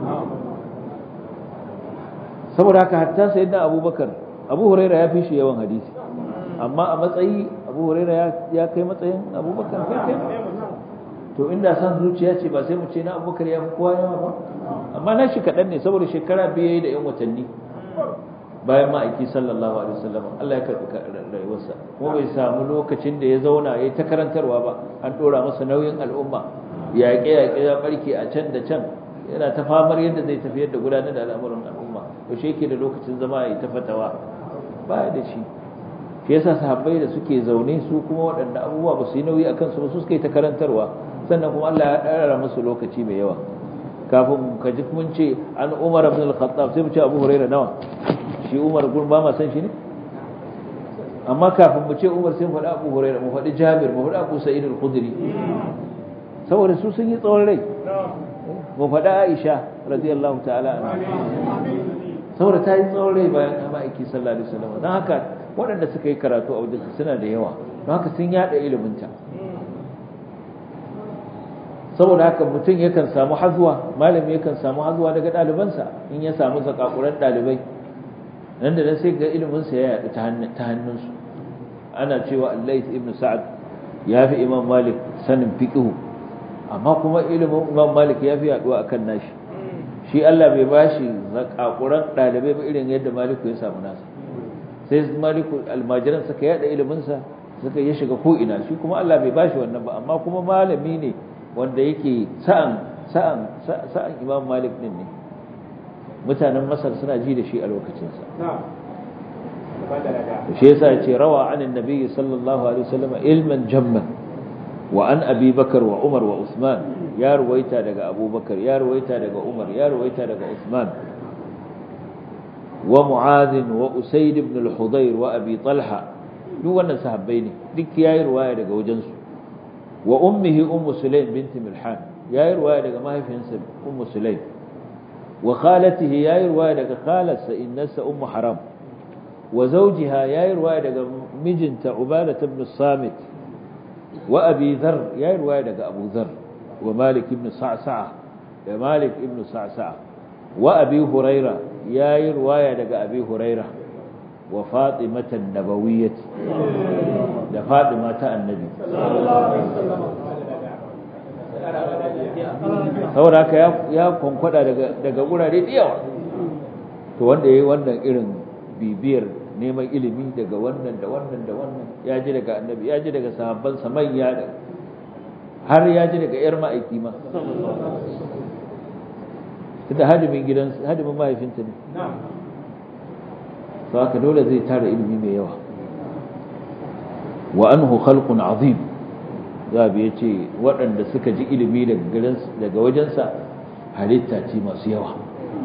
saboda haka hatta sayyidina Abubakar Abu Huraira ya fi shi yawan hadisi amma a matsayi Abu Huraira ya kai matsayin Abubakar kai kai to inda san zuciya ce ba sai mu ce na Abubakar ya fi kowa yawa ba amma na shi kaɗan ne saboda shekara biyu da yan watanni bayan ma'aiki sallallahu alaihi wasallam Allah ya karɓi rayuwarsa kuma bai samu lokacin da ya zauna ya ta karantarwa ba an ɗora masa nauyin al'umma yaƙe yaƙe ya barke a can da can yana ta famar yadda zai tafiyar da gudanar da al'amuran al'umma to shi yake da lokacin zama ya ta fatawa ba da shi shi yasa sahabbai da suke zaune su kuma waɗanda abubuwa ba su yi nauyi akan su ba su suka yi ta karantarwa sannan kuma Allah ya ɗara musu lokaci mai yawa kafin ka ji mun ce an Umar ibn al-Khattab sai mu ce Abu Hurairah nawa shi Umar gun ba ma san shi ne amma kafin mu ce Umar sai mu faɗi Abu Hurairah mu faɗi Jabir mu faɗi Abu Sa'id al-Khudri saboda su sun yi tsawon rai mu faɗi Aisha radiyallahu ta'ala anha saboda ta yi tsawon rai bayan ma'aiki sallallahu alaihi wasallam don haka waɗanda suka yi karatu a wajen suna da yawa don haka sun yada iliminta saboda haka mutum yakan samu hazuwa malami yakan samu hazuwa daga ɗalibansa in ya samu zakakuran ɗalibai nan da nan sai ga iliminsa ya yaɗu ta hannunsu ana cewa Allais ibn Sa'ad ya fi Imam Malik sanin fiqhu amma kuma ilimin Imam Malik ya fi yaɗuwa akan nashi shi Allah bai bashi zakakuran ɗalibai ba irin yadda Maliku ya samu nasa sai Maliku almajiran suka yaɗa iliminsa suka ya shiga ko ina shi kuma Allah bai bashi wannan ba amma kuma malami ne wanda yake sa'an sa'an sa'an Imam Malik din ne mutanen Masar suna ji da shi a lokacinsa shi yasa yace rawa anin nabi sallallahu alaihi wasallam ilman jamman wa an Abi Bakar wa Umar wa Usman ya ruwaita daga Abu Bakar ya ruwaita daga Umar ya ruwaita daga Usman wa Mu'adh wa Usayd ibn al-Hudayr wa Abi Talha duk wannan sahabbai ne duk yayi ruwaya daga wajensu wa ummihi ummu Sulaim bint Milhan yayi ruwaya daga mahaifinsa ummu Sulaim wa khalatihi yayi ruwaya daga khalatsa innasa ummu Haram wa zawjiha yayi ruwaya daga mijinta Ubadah ibn Samit wa Abi Dharr yayi ruwaya daga Abu Dharr wa Malik ibn Sa'sa'a da Malik ibn Sa'sa'a wa Abi Hurairah yayi ruwaya daga Abi Hurairah wa Fatimah an-Nabawiyyah da Fatima ta Annabi saboda haka ya kwankwada daga daga gurare da yawa to wanda yayi wannan irin bibiyar neman ilimi daga wannan da wannan da wannan ya ji daga annabi ya ji daga sahabban sa manya da har ya ji daga yar ma'aiki ma tunda hadimin gidan hadimin mahaifinta ne to haka dole zai tara ilimi mai yawa wa anhu khalqun azim zabi yace waɗanda suka ji ilimi daga daga wajensa halitta ce masu yawa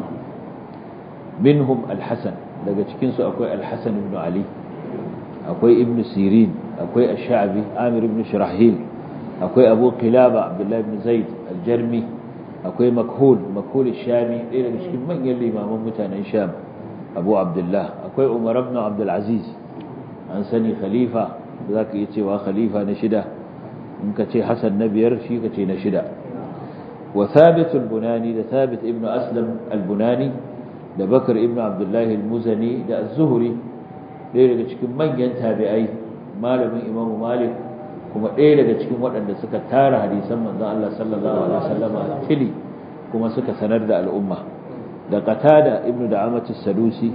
minhum al-hasan daga cikin su akwai al-hasan ibn ali akwai ibn sirin akwai ash-sha'bi amir ibn shurahil akwai abu qilaba abdullah ibn zaid al-jarmi akwai makhul makhul ash-shami ɗaya daga cikin manyan limaman mutanen sham abu abdullah akwai umar ibn abdul aziz an sani khalifa zaka iya cewa khalifa na shida in ka ce hasan na biyar shi ka ce na shida wa thabit al-bunani da thabit ibn aslam al-bunani da bakar ibn abdullah al-muzani da az-zuhri ɗaya daga cikin manyan tabi'ai malamin imamu malik kuma ɗaya daga cikin waɗanda suka tara hadisan manzon Allah sallallahu alaihi wasallam tili kuma suka sanar da al'umma da qatada ibn da'amat as-sadusi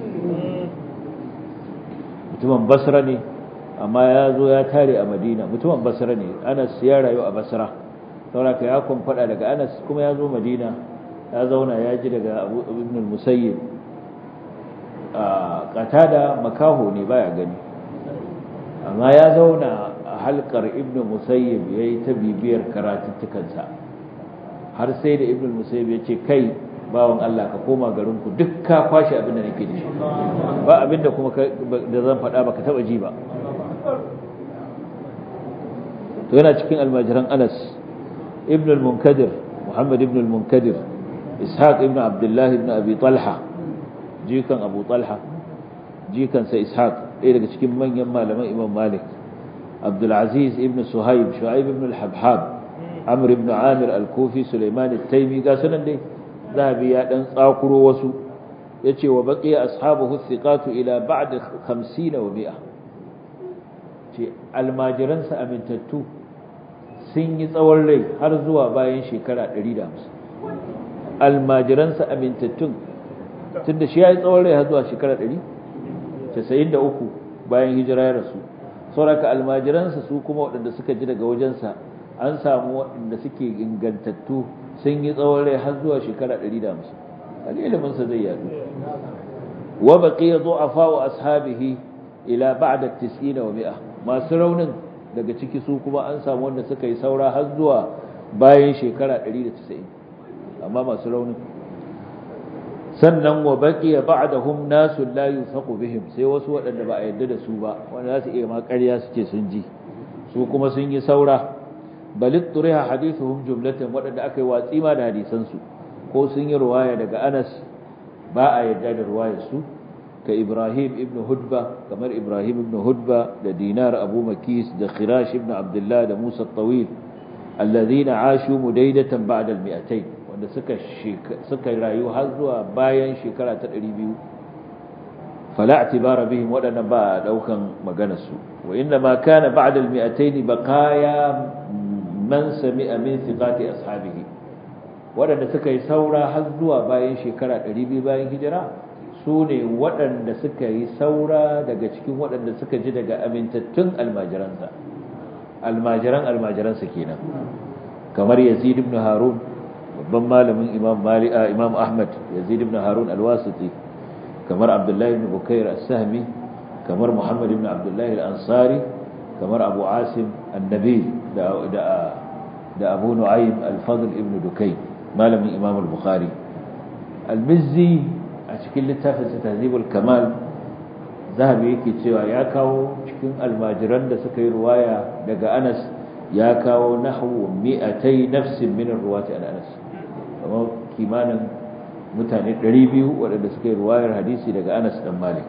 mutumin basra ne amma ya zo ya tare a madina mutumin basra ne anas ya rayu a basra saboda ya kun fada daga anas kuma ya zo madina ya zauna ya ji daga abu ibn al-musayyib a qatada makaho ne baya gani amma ya zauna a halkar ibn musayyib yayi ta bibiyar karatuttukansa har sai da ibn musayyib ya ce kai bawan Allah ka koma garinku duk ka kwashi abin da nake da shi ba abin da kuma da zan faɗa baka taba ji ba to yana cikin almajiran Anas ibn al-Munkadir Muhammad ibn al-Munkadir Ishaq ibn Abdullah ibn Abi Talha jikan Abu Talha jikan sa Ishaq ɗaya daga cikin manyan malaman Imam Malik Abdul Aziz ibn Suhaib Shu'aib ibn al-Habhab Amr ibn Amir al-Kufi Sulaiman al-Taymi ga sunan dai zahabi ya dan tsakuro wasu yace wa baqiya ashabuhu thiqatu ila ba'd khamsina wa mi'a ce almajiransa amintattu sun yi tsawon rai har zuwa bayan shekara ɗari da hamsin almajiransa amintattun tunda shi yayi tsawon rai har zuwa shekara ɗari casa'in da uku bayan hijira ya rasu sauraka almajiransa su kuma waɗanda suka ji daga wajensa an samu waɗanda suke ingantattu sun yi tsawon rai har zuwa shekara ɗari da hamsin al'iliminsa zai yadu wa baqiya du'afa wa ashabihi ila ba'da tis'in wa mi'a masu raunin daga ciki su kuma an samu wanda suka yi saura har zuwa bayan shekara ɗari da casa'in amma masu raunin sannan wa baqiya ba'dahum nasu la yusaqu bihim sai wasu waɗanda ba a yarda da su ba wanda za su iya ma ƙarya su ce sun ji su kuma sun yi saura bal turiha hadithuhum jumlatan waɗanda aka yi watsi ma da hadisan su ko sun yi ruwaya daga Anas ba a yarda da ruwayar su ka Ibrahim ibn Hudba kamar Ibrahim ibn Hudba da Dinar Abu Makis da Khirash ibn Abdullah da Musa at-Tawil alladhina ashu mudaydatan ba'da al-mi'atayn wanda suka suka rayu har zuwa bayan shekara ta ɗari biyu fala i'tibara bihim wadannan ba daukan maganar su wa inna ma kana ba'da al-mi'atayn baqaya man sami'a min thiqati ashabihi wadanda suka yi saura har zuwa bayan shekara ɗari biyu bayan hijira su ne waɗanda suka yi saura daga cikin waɗanda suka ji daga amintattun almajiransa almajiran almajiransa kenan kamar Yazid ibn Harun babban malamin Imam Malik Imam Ahmad Yazid ibn Harun al-Wasiti kamar Abdullah ibn Bukair as-Sahmi kamar Muhammad ibn Abdullah al-Ansari kamar Abu Asim an-Nabi da da da Abu Nu'aym al-Fadl ibn Dukayn malamin Imam al-Bukhari al-Mizzi a cikin littafin Tahzibul Kamal zahabi yake cewa ya kawo cikin almajiran da suka yi ruwaya daga Anas ya kawo nahwu mi'atay nafsin min ruwati Anas kuma kimanin mutane ɗari biyu waɗanda suka yi ruwayar hadisi daga Anas dan Malik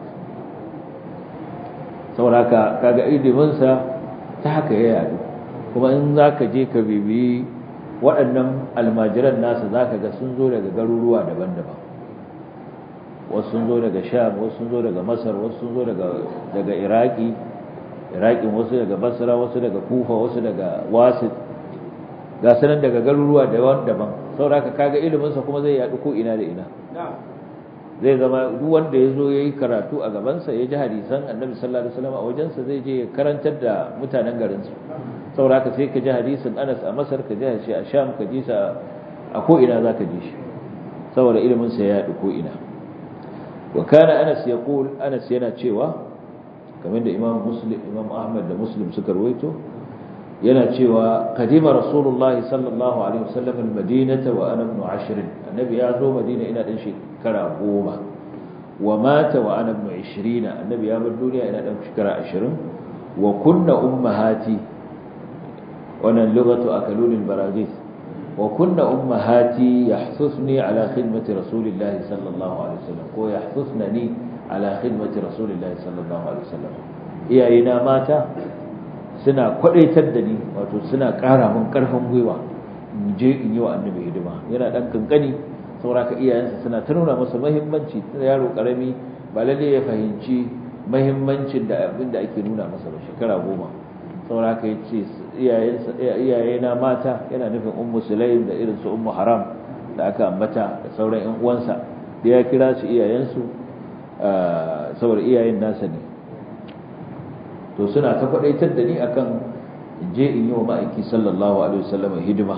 saboda haka kaga ilimin sa ta haka ya yadu kuma in zaka je ka bibi waɗannan almajiran nasa zaka ga sun zo daga garuruwa daban-daban wasu sun zo daga sham wasu sun zo daga masar wasu sun zo daga daga iraki iraki wasu daga basra wasu daga kufa wasu daga wasit ga sanan daga garuruwa daban-daban saboda kaga ilimin sa kuma zai yadu ko ina da ina zai zama duk wanda ya zo ya yi karatu a gabansa ya ji hadisan annabi sallallahu alaihi wasallam a wajensa zai je ya karantar da mutanen garinsu saboda haka sai ka ji hadisin Anas a Masar ka ji shi a Sham ka ji sa a ko ina zaka ji shi saboda ilimin sa ya yaɗu ko ina wa kana Anas yaqul Anas yana cewa kamar da Imam Muslim Imam Ahmad da Muslim suka rawaito yana cewa kadima rasulullahi sallallahu alaihi wasallam al-madinata wa ana ibn ashr annabi ya zo madina ina dan shekara goma wa mata wa ana ibn ishirin annabi ya bar duniya ina dan shekara ashirin wa kunna ummahati wannan lugatu akalun al-baraghis wa kunna ummahati yahsusni ala khidmati rasulillahi sallallahu alaihi wasallam ko yahsusnani ala khidmati rasulillahi sallallahu alaihi wasallam iyayena mata suna kwadaitar da ni wato suna ƙara min ƙarfin gwiwa in je in yi wa annabi hidima yana dan kankani sauraka iyayensa suna ta nuna masa muhimmanci yaro karami ba lalle ya fahimci muhimmancin da abin da ake nuna masa ba shekara goma sauraka yace iyayensa iyayena mata yana nufin ummu sulaim da irin su ummu haram da aka ambata da sauran ƴan uwansa da ya kira su iyayensu saboda iyayen nasa ne to suna ta faɗaitar da ni akan je in yi wa ma'aiki sallallahu alaihi wasallam hidima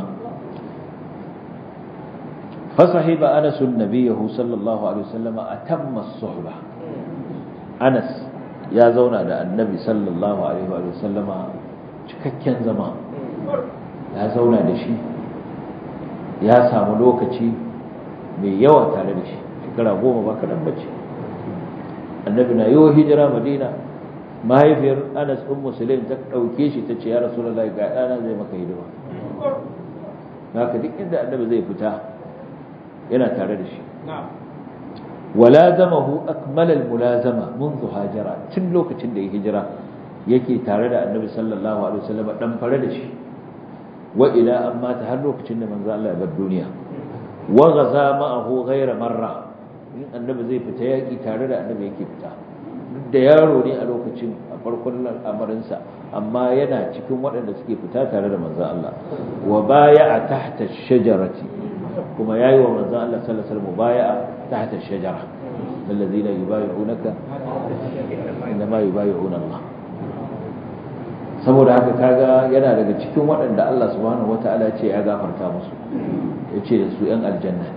fa sahiba Anas nabiyahu sallallahu alaihi wasallam atamma as-suhba Anas ya zauna da annabi sallallahu alaihi wasallama cikakken zama ya zauna da shi ya samu lokaci mai yawa tare da shi shekara goma ba kaɗan bace annabi na yi wa hijira madina mahaifiyar Anas ɗin Musulun ta ɗauke shi ta ce ya Rasulullahi ga ɗana zai maka hidima haka duk inda annabi zai fita yana tare da shi walazamahu akmalal mulazama منذ hajara tun lokacin da ya hijira yake tare da annabi sallallahu alaihi wasallam dan fare da shi wa ila amma ta har lokacin da manzo Allah ya bar duniya wa ghaza ma'ahu ghayra marra in annabi zai fita yaki tare da annabi yake fita da yaro ne a lokacin a farkon al'amarinsa amma yana cikin waɗanda suke fita tare da manzon Allah wa baya'a tahta ash-shajarati kuma yayi wa manzon Allah sallallahu alaihi wasallam baya'a tahta ash-shajara alladhina yubayyi'unaka inma yubayyi'una Allah saboda haka kaga yana daga cikin waɗanda Allah subhanahu wata'ala ce ya gafarta musu yace da su ƴan aljanna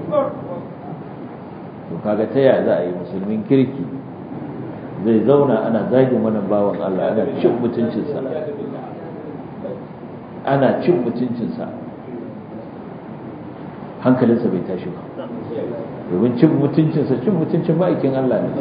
to kaga ta ya za a yi musulmin kirki zai zauna ana zagin wannan bawan Allah ana cin mutuncinsa ana cin mutuncinsa hankalinsa bai tashi ba domin cin mutuncinsa cin mutuncin ma'aikin Allah ne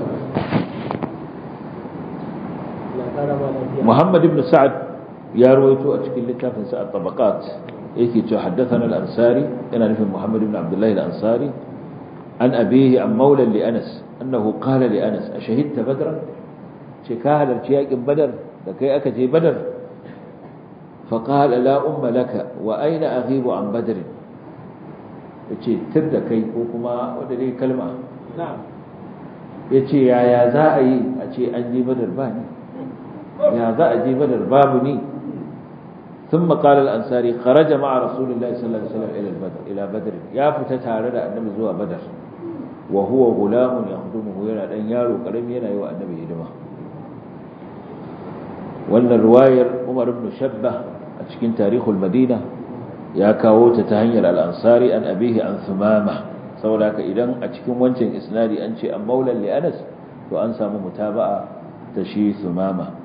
Muhammad ibn Sa'ad ya rawaito a cikin littafin sa at-Tabaqat yake cewa haddathana al-Ansari yana nufin Muhammad ibn Abdullah al-Ansari an abihi an mawla li Anas أنه قال لأنس أشهدت بدرا شكاها للشياء بدر لكي أكتي بدر فقال لا أم لك وأين أغيب عن بدر يتي تبدأ كي وكما ودري كلمة نعم يتي يا يا زائي أتي أنجي بدر باني يا زائي بدر بابني ثم قال الأنصاري خرج مع رسول الله صلى الله عليه وسلم إلى البدر إلى بدر يا فتتارد أن نمزوا بدر وهو غلام يخدمه yana dan yaro karami yana yi wa annabi hidima wannan riwayar Umar ibn Shabbah a cikin tarihul Madina ya kawo ta ta hanyar al-Ansari an abihi an Thumama saboda haka idan a cikin wancan isnadi an ce an maulan li Anas to an samu mutaba'a ta shi Thumama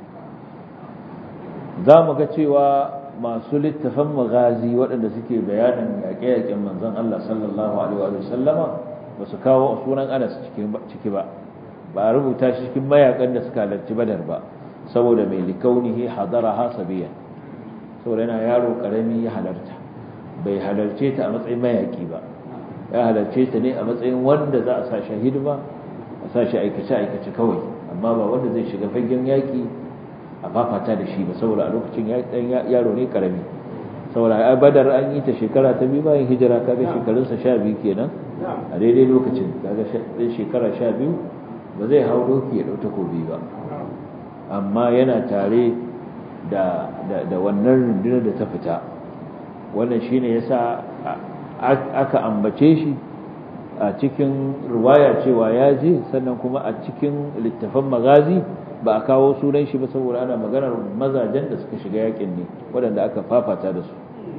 zamu ga cewa masu littafan magazi waɗanda suke bayanin yaƙe-yaƙen manzon Allah sallallahu alaihi wa sallama ba su kawo sunan Anas ciki ba ba a rubuta shi cikin mayakan da suka halarci Badar ba saboda mai likaunihi hadaraha sabiyan saboda yana yaro karami ya halarta bai halarce ta a matsayin mayaki ba ya halarce ta ne a matsayin wanda za a sa shi hidima a sa shi aikace aikace kawai amma ba wanda zai shiga fagen yaki a fafata da shi ba saboda a lokacin yaro ne karami saboda a Badar an yi ta shekara ta biyu bayan hijira kaga shekarunsa sha biyu kenan a daidai lokacin kaga ɗin shekara sha biyu ba zai hau doki ya ɗau takobi ba amma yana tare da da wannan rundunar da ta fita wannan shine yasa aka ambace shi a cikin riwaya cewa ya je sannan kuma a cikin littafan magazi ba a kawo sunan shi ba saboda ana maganar mazajen da suka shiga yakin ne waɗanda aka fafata da su.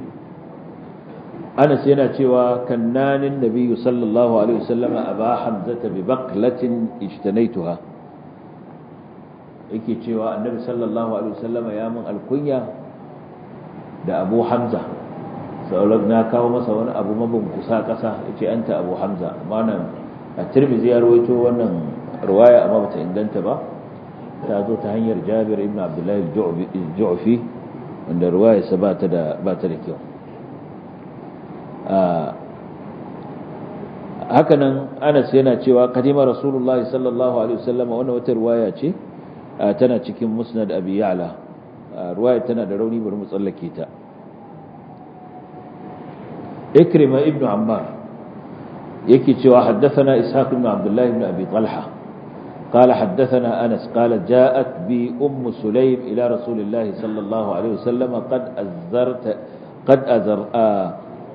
Anas yana cewa kannanin nabiyyu sallallahu alaihi wasallam aba hamzata bi baqlatin ijtanaituha, yake cewa annabi sallallahu alaihi wasallam ya mun alkunya da Abu Hamza, sauran na kawo masa wani abu mabunkusa kasa yace anta Abu Hamza. Manan a Tirmidhi ya rawaito wannan riwaya amma bata inganta ba, ta zo ta hanyar Jabir ibn Abdullah al-Ju'fi wanda riwaya sa ba ta da ba ta da kyau. Hakanan Anas yana cewa kadima Rasulullahi sallallahu alaihi wasallam, wannan wata riwaya ce tana cikin Musnad Abi Ya'la, riwaya tana da rauni bari mu tsallake ta. Ikrima ibn Ammar yake cewa haddathana Ishaq ibn Abdullah ibn Abi Talha قال حدثنا أنس قال جاءت بي أم سليم إلى رسول الله صلى الله عليه وسلم قد أزرت قد أزر آه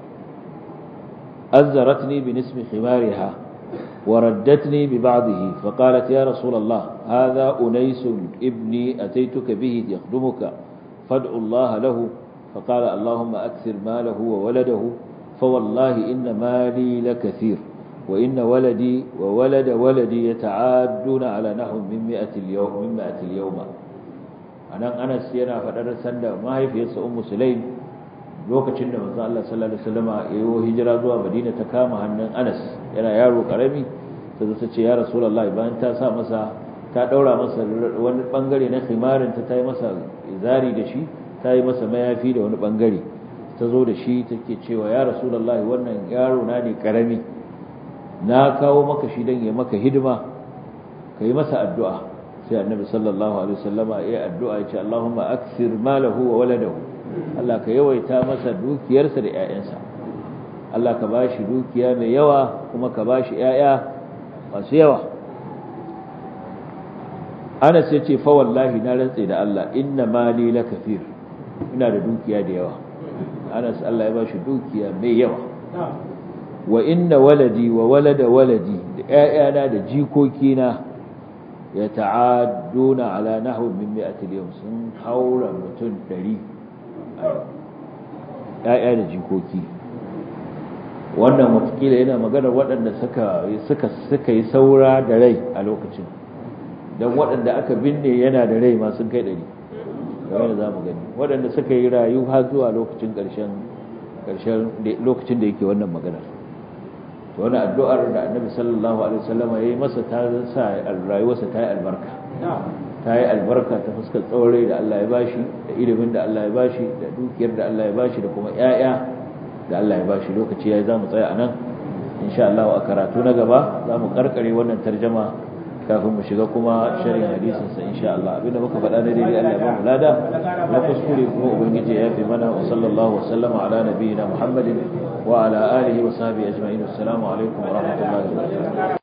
أزرتني بنسم خمارها وردتني ببعضه فقالت يا رسول الله هذا أنيس ابني أتيتك به يخدمك فادعو الله له. فقال اللهم أكثر ماله وولده فوالله إن مالي لكثير وإن ولدي وولد ولدي يتعادون على نحو من مئة اليوم من مئة اليوم. أنا أنس ينا فدر سنة ما هي في أم سليم lokacin da manzo Allah sallallahu alaihi wasallam yayin hijira zuwa Madina ta kama hannun Anas yana yaro karami, sai ta ce ya Rasulullahi bayan ta sa masa ta daura masa wani bangare na khimarin ta tayi masa izari da shi, tayi masa mayafi da wani bangare, ta zo da shi take cewa ya Rasulullahi wannan yaro na ne karami, na kawo maka shi dan ya maka hidima, kai masa addu'a. Sai Annabi sallallahu alaihi wasallam ya addu'a ya ce Allahumma akthir malahu wa waladahu, Allah ka yawaita masa dukiyarsa da ƴaƴansa, Allah ka bashi dukiya mai yawa kuma ka bashi ƴaƴa masu yawa. Anas ya ce fa wallahi na rantse da Allah inna mali lakafir, ina da dukiya da yawa. Anas Allah ya bashi dukiya mai yawa. Wa inna waladi wa walada waladi, da ƴaƴana da jikokina ya ta'adduna ala nahwi min mi'ati al-yawm, sun haura mutum ɗari, ƴaƴa da jikoki. Wannan watakila yana magana waɗanda suka suka suka yi saura da rai a lokacin, don waɗanda aka binne yana da rai ma sun kai ɗari, kamar da zamu gani waɗanda suka yi rayu har zuwa lokacin ƙarshen ƙarshen lokacin da yake wannan magana. To wannan addu'ar da Annabi sallallahu alaihi wasallam yayi masa ta sa rayuwarsa ta yi albarka, ta yi albarka ta fuskar tsaurai da Allah ya bashi, da ilimin da Allah ya bashi, da dukiyar da Allah ya bashi, da kuma ƴaƴa da Allah ya bashi. Lokaci yayi zamu tsaya anan insha Allah. A karatu na gaba zamu karkare wannan tarjuma kafin mu shiga kuma sharhin hadisin sa insha Allah. Abinda muka faɗa da daidai Allah ya ba mu lada, na kuskure kuma ubangiji ya fi mana. Wa sallallahu wa sallama ala nabiyyina Muhammadin wa ala alihi wa sahbihi ajma'in. Assalamu alaikum wa rahmatullahi wa barakatuh.